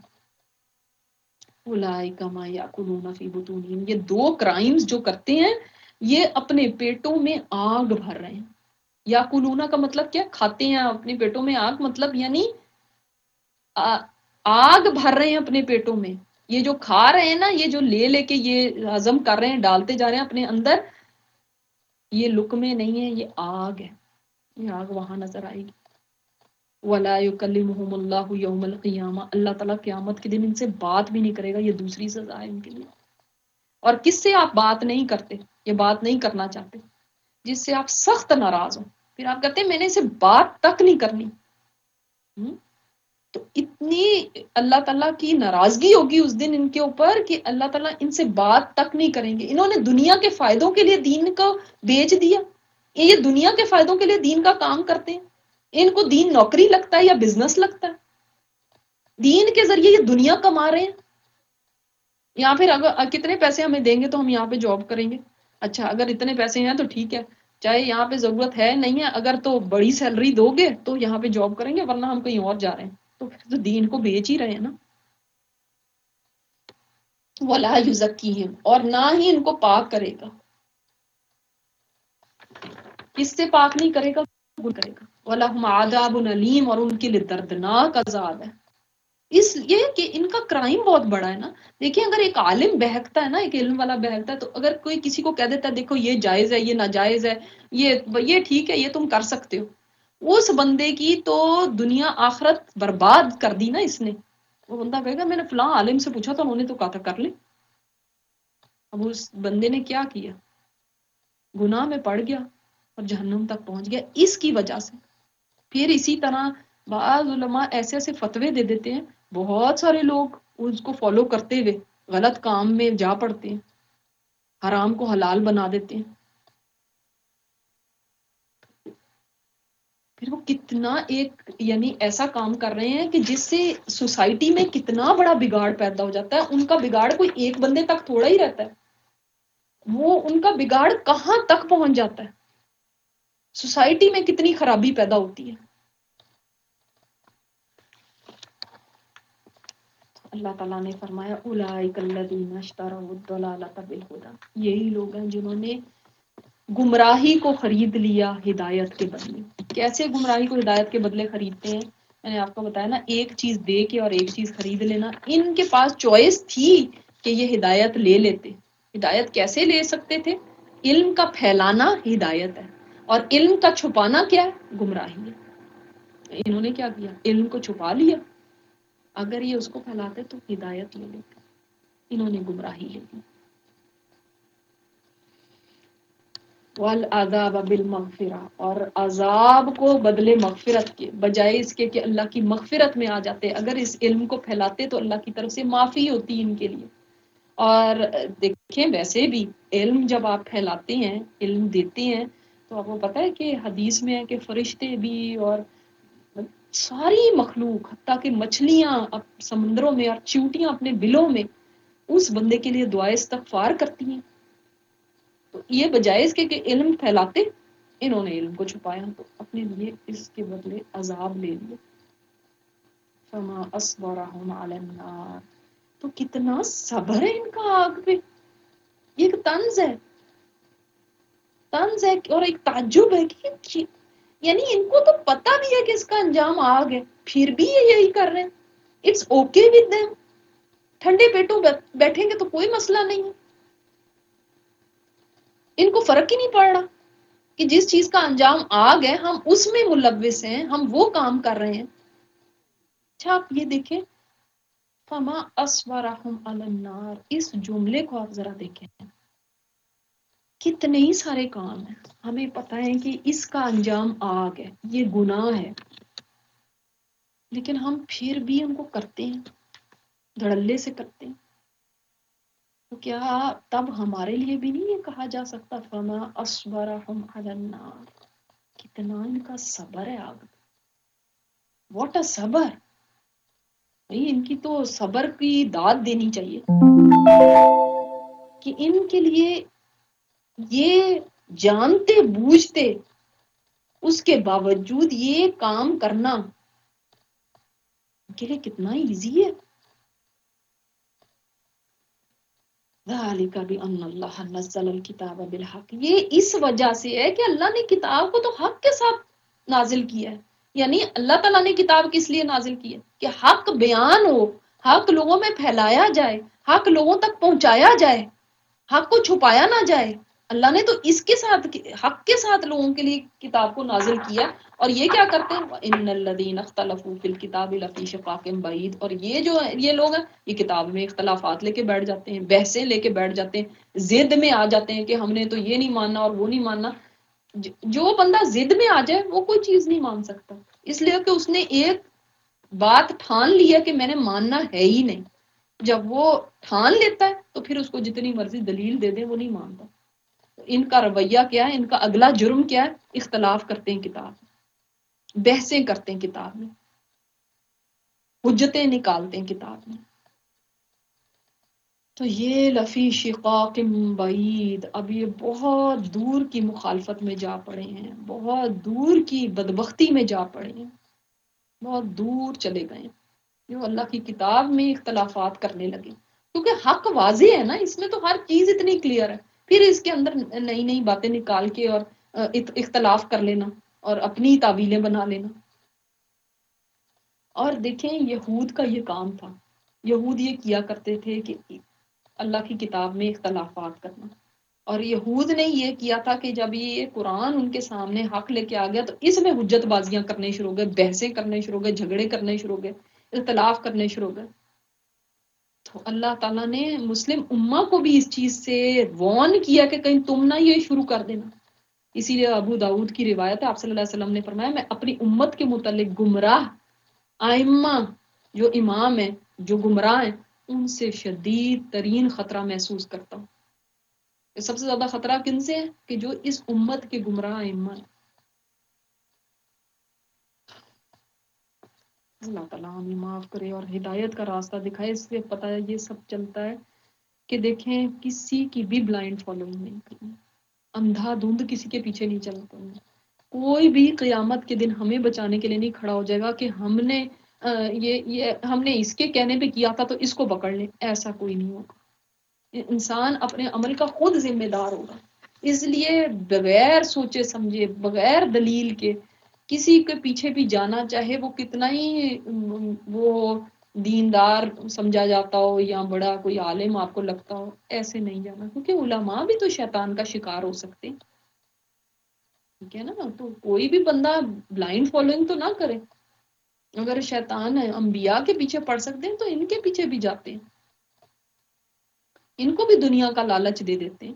اولئک ما یاکلون فی بطونہم، یہ دو کرائمز جو کرتے ہیں یہ اپنے پیٹوں میں آگ بھر رہے ہیں. یاکلون کا مطلب کیا؟ کھاتے ہیں اپنے پیٹوں میں آگ، مطلب یعنی آگ بھر رہے ہیں اپنے پیٹوں میں. یہ جو کھا رہے ہیں نا، یہ جو لے کے یہ ہضم کر رہے ہیں، ڈالتے جا رہے ہیں اپنے اندر، یہ لقمے نہیں ہے، یہ آگ ہے. یہ آگ وہاں نظر آئے گی. وَلَا يُكَلِّمُهُمُ اللَّهُ يَوْمَ الْقِيَامَةِ، اللہ تعالیٰ قیامت کے دن ان سے بات بھی نہیں کرے گا. یہ دوسری سزا ہے ان کے لیے. اور کس سے آپ بات نہیں کرتے، یہ بات نہیں کرنا چاہتے، جس سے آپ سخت ناراض ہو، پھر آپ کہتے ہیں میں نے اسے بات تک نہیں کرنی. تو اتنی اللہ تعالیٰ کی ناراضگی ہوگی اس دن ان کے اوپر کہ اللہ تعالیٰ ان سے بات تک نہیں کریں گے. انہوں نے دنیا کے فائدوں کے لیے دین کو بیچ دیا. یہ دنیا کے فائدوں کے لیے دین کا کام کرتے ہیں. ان کو دین نوکری لگتا ہے یا بزنس لگتا ہے؟ دین کے ذریعے یہ دنیا کما رہے ہیں. یا پھر اگر کتنے پیسے ہمیں دیں گے تو ہم یہاں پہ جاب کریں گے. اچھا اگر اتنے پیسے ہیں تو ٹھیک ہے، چاہے یہاں پہ ضرورت ہے نہیں ہے، اگر تو بڑی سیلری دو گے تو یہاں پہ جاب کریں گے، ورنہ ہم کہیں اور جا رہے ہیں. تو پھر تو دین کو بیچ ہی رہے ہیں نا. وَلَا يُزَكِّيهِمْ، اور نہ ہی ان کو پاک کرے گا. کس سے پاک نہیں کرے گا؟ کرے گا. وَلَهُمْ عَذَابٌ أَلِيمٌ، اور ان کے لیے دردناک عذاب ہے. اس لیے کہ ان کا کرائم بہت بڑا ہے نا. دیکھیں اگر ایک عالم بہکتا ہے نا، ایک علم والا بہکتا ہے، تو اگر کوئی کسی کو کہہ دیتا ہے دیکھو یہ جائز ہے، یہ ناجائز ہے، یہ ٹھیک ہے، یہ تم کر سکتے ہو، اس بندے کی تو دنیا آخرت برباد کر دی نا اس نے. وہ بندہ کہے گا میں نے فلاں عالم سے پوچھا تھا، انہوں نے تو کہا تھا کر لیں. اب اس بندے نے کیا کیا؟ گناہ میں پڑ گیا اور جہنم تک پہنچ گیا اس کی وجہ سے. پھر اسی طرح بعض علماء ایسے ایسے فتوے دے دیتے ہیں، بہت سارے لوگ اس کو فالو کرتے ہوئے غلط کام میں جا پڑتے ہیں، حرام کو حلال بنا دیتے ہیں. پھر وہ کتنا ایک یعنی ایسا کام کر رہے ہیں کہ جس سے سوسائٹی میں کتنا بڑا بگاڑ پیدا ہو جاتا ہے. ان کا بگاڑ کوئی ایک بندے تک تھوڑا ہی رہتا ہے، وہ ان کا بگاڑ کہاں تک پہنچ جاتا ہے. سوسائٹی میں کتنی خرابی پیدا ہوتی ہے. اللہ تعالیٰ نے فرمایا اولئک الذین اشتروا الضلالۃ بالہدی، یہی لوگ ہیں جنہوں نے گمراہی کو خرید لیا ہدایت کے بدلے. کیسے گمراہی کو ہدایت کے بدلے خریدتے ہیں؟ میں نے آپ کو بتایا نا، ایک چیز دے کے اور ایک چیز خرید لینا. ان کے پاس چوائس تھی کہ یہ ہدایت لے لیتے. ہدایت کیسے لے سکتے تھے؟ علم کا پھیلانا ہدایت ہے، اور علم کا چھپانا کیا ہے؟ گمراہی ہے. انہوں نے کیا کیا؟ علم کو چھپا لیا. اگر یہ اس کو پھیلاتے تو ہدایت لے لیتے، انہوں نے گمراہی لے لی. والعذاب بالمغفرہ، اور عذاب کو بدلے مغفرت کے، بجائے اس کے کہ اللہ کی مغفرت میں آ جاتے. اگر اس علم کو پھیلاتے تو اللہ کی طرف سے معافی ہوتی ان کے لیے. اور دیکھیں ویسے بھی علم جب آپ پھیلاتے ہیں، علم دیتے ہیں، تو آپ کو پتہ ہے کہ حدیث میں ہے کہ فرشتے بھی اور ساری مخلوق، حتیٰ کہ مچھلیاں سمندروں میں اور چیونٹیاں اپنے بلوں میں اس بندے کے لیے دعائے استغفار کرتی ہیں. تو یہ بجائے اس کے کہ علم پھیلاتے، انہوں نے علم کو چھپایا تو اپنے لیے اس کے بدلے عذاب لے لیا. فما اصبرهم علی النار، تو کتنا صبر ہے ان کا آگ پہ. یہ ایک طنز ہے اور ایک تعجب ہے کہ یعنی ان کو تو پتہ بھی ہے کہ اس کا انجام آگ ہے، پھر بھی یہ یہی کر رہے ہیں. اٹس اوکے ود them، ٹھنڈے پیٹوں بیٹھیں گے تو کوئی مسئلہ نہیں ہے. ان کو فرق ہی نہیں پڑ رہا کہ جس چیز کا انجام آگ ہے ہم اس میں ملوث ہیں، ہم وہ کام کر رہے ہیں. اچھا آپ یہ دیکھیں فما اصبرهم علی النار، اس جملے کو آپ ذرا دیکھیں، کتنے ہی سارے کام ہیں ہمیں پتہ ہے کہ اس کا انجام آگ ہے، یہ گناہ ہے، لیکن ہم پھر بھی ان کو کرتے ہیں، دھڑلے سے کرتے ہیں. تو کیا تب ہمارے لیے بھی نہیں یہ کہا جا سکتا فما اصبرهم علی النار، کتنا ان کا صبر ہے آگ. واٹ اے صبر. ان کی تو صبر کی داد دینی چاہیے کہ ان کے لیے یہ جانتے بوجھتے اس کے باوجود یہ کام کرنا کے لیے کتنا ایزی ہے. ذالک بان اللہ نزل الکتاب بالحق، یہ اس وجہ سے ہے کہ اللہ نے کتاب کو تو حق کے ساتھ نازل کیا ہے. یعنی اللہ تعالیٰ نے کتاب کس لیے نازل کی ہے کہ حق بیان ہو، حق لوگوں میں پھیلایا جائے، حق لوگوں تک پہنچایا جائے، حق کو چھپایا نہ جائے. اللہ نے تو اس کے ساتھ حق کے ساتھ لوگوں کے لیے کتاب کو نازل کیا. اور یہ کیا کرتے ہیں، ان الذین اختلفوا فی الکتاب لفی شقاق بعید، اور یہ لوگ ہیں یہ کتاب میں اختلافات لے کے بیٹھ جاتے ہیں، بحثیں لے کے بیٹھ جاتے ہیں، ضد میں آ جاتے ہیں کہ ہم نے تو یہ نہیں ماننا اور وہ نہیں ماننا. جو بندہ ضد میں آ جائے وہ کوئی چیز نہیں مان سکتا، اس لیے کہ اس نے ایک بات ٹھان لیا کہ میں نے ماننا ہے ہی نہیں. جب وہ ٹھان لیتا ہے تو پھر اس کو جتنی مرضی دلیل دے دے وہ نہیں مانتا. ان کا رویہ کیا ہے، ان کا اگلا جرم کیا ہے، اختلاف کرتے ہیں کتاب میں، بحثیں کرتے ہیں کتاب میں، حجتیں نکالتے ہیں کتاب میں. تو یہ لفی شقاق بعید، اب یہ بہت دور کی مخالفت میں جا پڑے ہیں، بہت دور کی بدبختی میں جا پڑے ہیں، بہت دور چلے گئے جو اللہ کی کتاب میں اختلافات کرنے لگے. کیونکہ حق واضح ہے نا، اس میں تو ہر چیز اتنی کلیئر ہے، پھر اس کے اندر نئی نئی باتیں نکال کے اور اختلاف کر لینا اور اپنی تعویلیں بنا لینا. اور دیکھیں یہود کا یہ کام تھا، یہود یہ کیا کرتے تھے کہ اللہ کی کتاب میں اختلافات کرنا. اور یہود نے یہ کیا تھا کہ جب یہ قرآن ان کے سامنے حق لے کے آ گیا تو اس میں حجت بازیاں کرنے شروع ہو گئے، بحثیں کرنے شروع ہو گئے، جھگڑے کرنے شروع ہو گئے، اختلاف کرنے شروع ہو گئے. تو اللہ تعالیٰ نے مسلم امہ کو بھی اس چیز سے وارن کیا کہ کہیں تم نہ یہ شروع کر دینا. اسی لیے ابو داؤد کی روایت ہے، آپ صلی اللہ علیہ وسلم نے فرمایا میں اپنی امت کے متعلق گمراہ ائمہ جو امام ہیں، جو گمراہ ہیں، ان سے شدید ترین خطرہ محسوس کرتا ہوں. سب سے زیادہ خطرہ کن سے ہے کہ جو اس امت کے گمراہ ائمہ ہیں. اللہ تعالیٰ ہمیں معاف کرے اور ہدایت کا راستہ دکھائے. اس سے پتہ ہے یہ سب چلتا ہے کہ دیکھیں کسی کی بھی بلائنڈ فالوئنگ نہیں کرنی، اندھا دھند کسی کے پیچھے نہیں چلتا. کوئی بھی قیامت کے دن ہمیں بچانے کے لیے نہیں کھڑا ہو جائے گا کہ ہم نے یہ ہم نے اس کے کہنے پہ کیا تھا تو اس کو پکڑ لیں، ایسا کوئی نہیں ہوگا. انسان اپنے عمل کا خود ذمہ دار ہوگا. اس لیے بغیر سوچے سمجھے، بغیر دلیل کے کسی کے پیچھے بھی جانا، چاہے وہ کتنا ہی وہ دیندار سمجھا جاتا ہو یا بڑا کوئی عالم آپ کو لگتا ہو، ایسے نہیں جانا. کیونکہ علماء بھی تو شیطان کا شکار ہو سکتے ہیں، ٹھیک ہے نا. تو کوئی بھی بندہ بلائنڈ فالوئنگ تو نہ کرے. اگر شیطان ہے انبیاء کے پیچھے پڑ سکتے ہیں تو ان کے پیچھے بھی جاتے ہیں، ان کو بھی دنیا کا لالچ دے دیتے ہیں.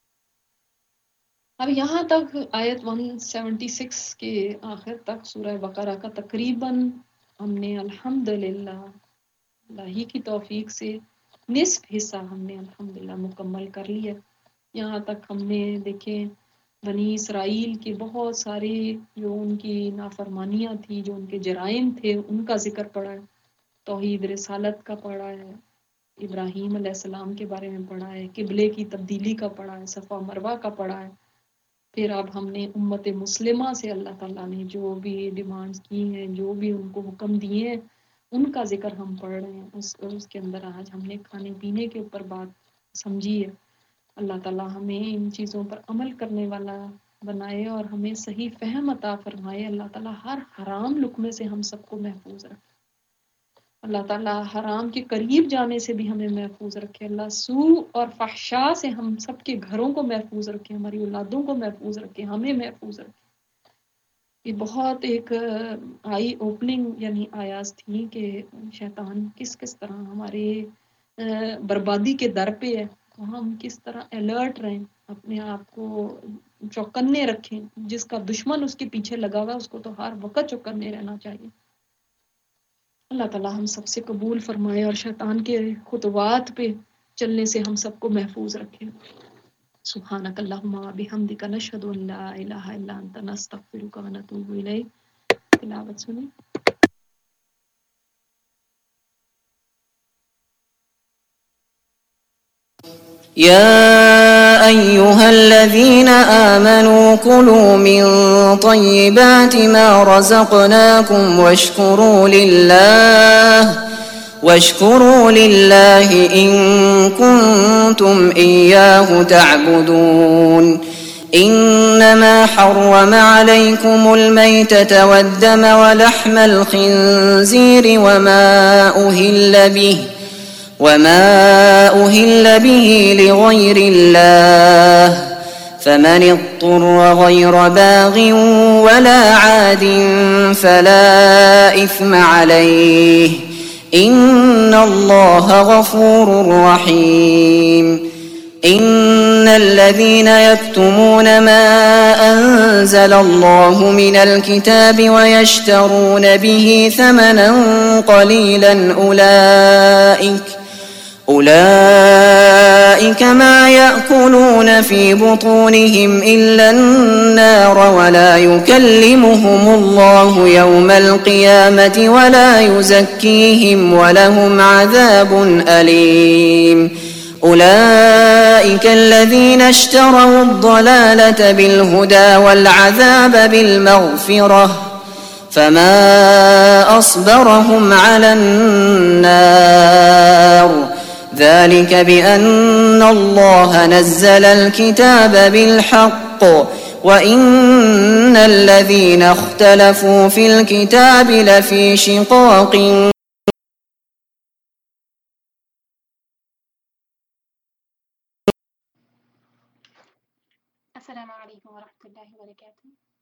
اب یہاں تک آیت 176 کے آخر تک سورہ بقرہ کا تقریباً ہم نے الحمدللہ اللہ ہی کی توفیق سے نصف حصہ ہم نے الحمدللہ مکمل کر لیا. یہاں تک ہم نے دیکھیں بنی اسرائیل کے بہت سارے جو ان کی نافرمانیاں تھی، جو ان کے جرائم تھے، ان کا ذکر پڑا ہے. توحید رسالت کا پڑھا ہے، ابراہیم علیہ السلام کے بارے میں پڑھا ہے، قبلے کی تبدیلی کا پڑھا ہے، صفا مروہ کا پڑھا ہے. پھر اب ہم نے امت مسلمہ سے اللہ تعالیٰ نے جو بھی ڈیمانڈز کی ہیں، جو بھی ان کو حکم دیے ہیں، ان کا ذکر ہم پڑھ رہے ہیں. اس کے اندر آج ہم نے کھانے پینے کے اوپر بات سمجھی ہے. اللہ تعالیٰ ہمیں ان چیزوں پر عمل کرنے والا بنائے اور ہمیں صحیح فہم عطا فرمائے. اللہ تعالیٰ ہر حرام لقمے سے ہم سب کو محفوظ رکھے. اللہ تعالیٰ حرام کے قریب جانے سے بھی ہمیں محفوظ رکھے. اللہ سوء اور فحشاء سے ہم سب کے گھروں کو محفوظ رکھے، ہماری اولادوں کو محفوظ رکھے، ہمیں محفوظ رکھے. یہ بہت ایک آئی اوپننگ یعنی آیات تھی کہ شیطان کس کس طرح ہمارے بربادی کے در پہ ہے. ہم کس طرح الرٹ رہیں، اپنے آپ کو چوکنے رکھیں. جس کا دشمن اس کے پیچھے لگا ہوا اس کو تو ہر وقت چوکنے رہنا چاہیے. اللہ تعالیٰ ہم سب سے قبول فرمائے اور شیطان کے خطوات پہ چلنے سے ہم سب کو محفوظ رکھے. سبحانک اللہم و بحمدک نشہد ان لا الہ الا انت نستغفرک و نتوب الیک. تلاوت سنیں. يا أيها الذين آمنوا كلوا من طيبات ما رزقناكم واشكروا لله إن كنتم إياه تعبدون. إنما حرم عليكم الميتة والدم ولحم الخنزير وما أهل به لغير الله، فمن اضطر غير باغ ولا عاد فلا إثم عليه، إن الله غفور رحيم. إن الذين يكتمون ما أنزل الله من الكتاب ويشترون به ثمنا قليلا أولئك ما يأكلون في بطونهم إلا النار، ولا يكلمهم الله يوم القيامة ولا يزكيهم ولهم عذاب أليم. أولئك الذين اشتروا الضلالة بالهدى والعذاب بالمغفرة، فما أصبرهم على النار. ذلك بأن الله نزل الكتاب بالحق، وإن الذين اختلفوا في الكتاب لفي شقاق. السلام عليكم ورحمة الله وبركاته.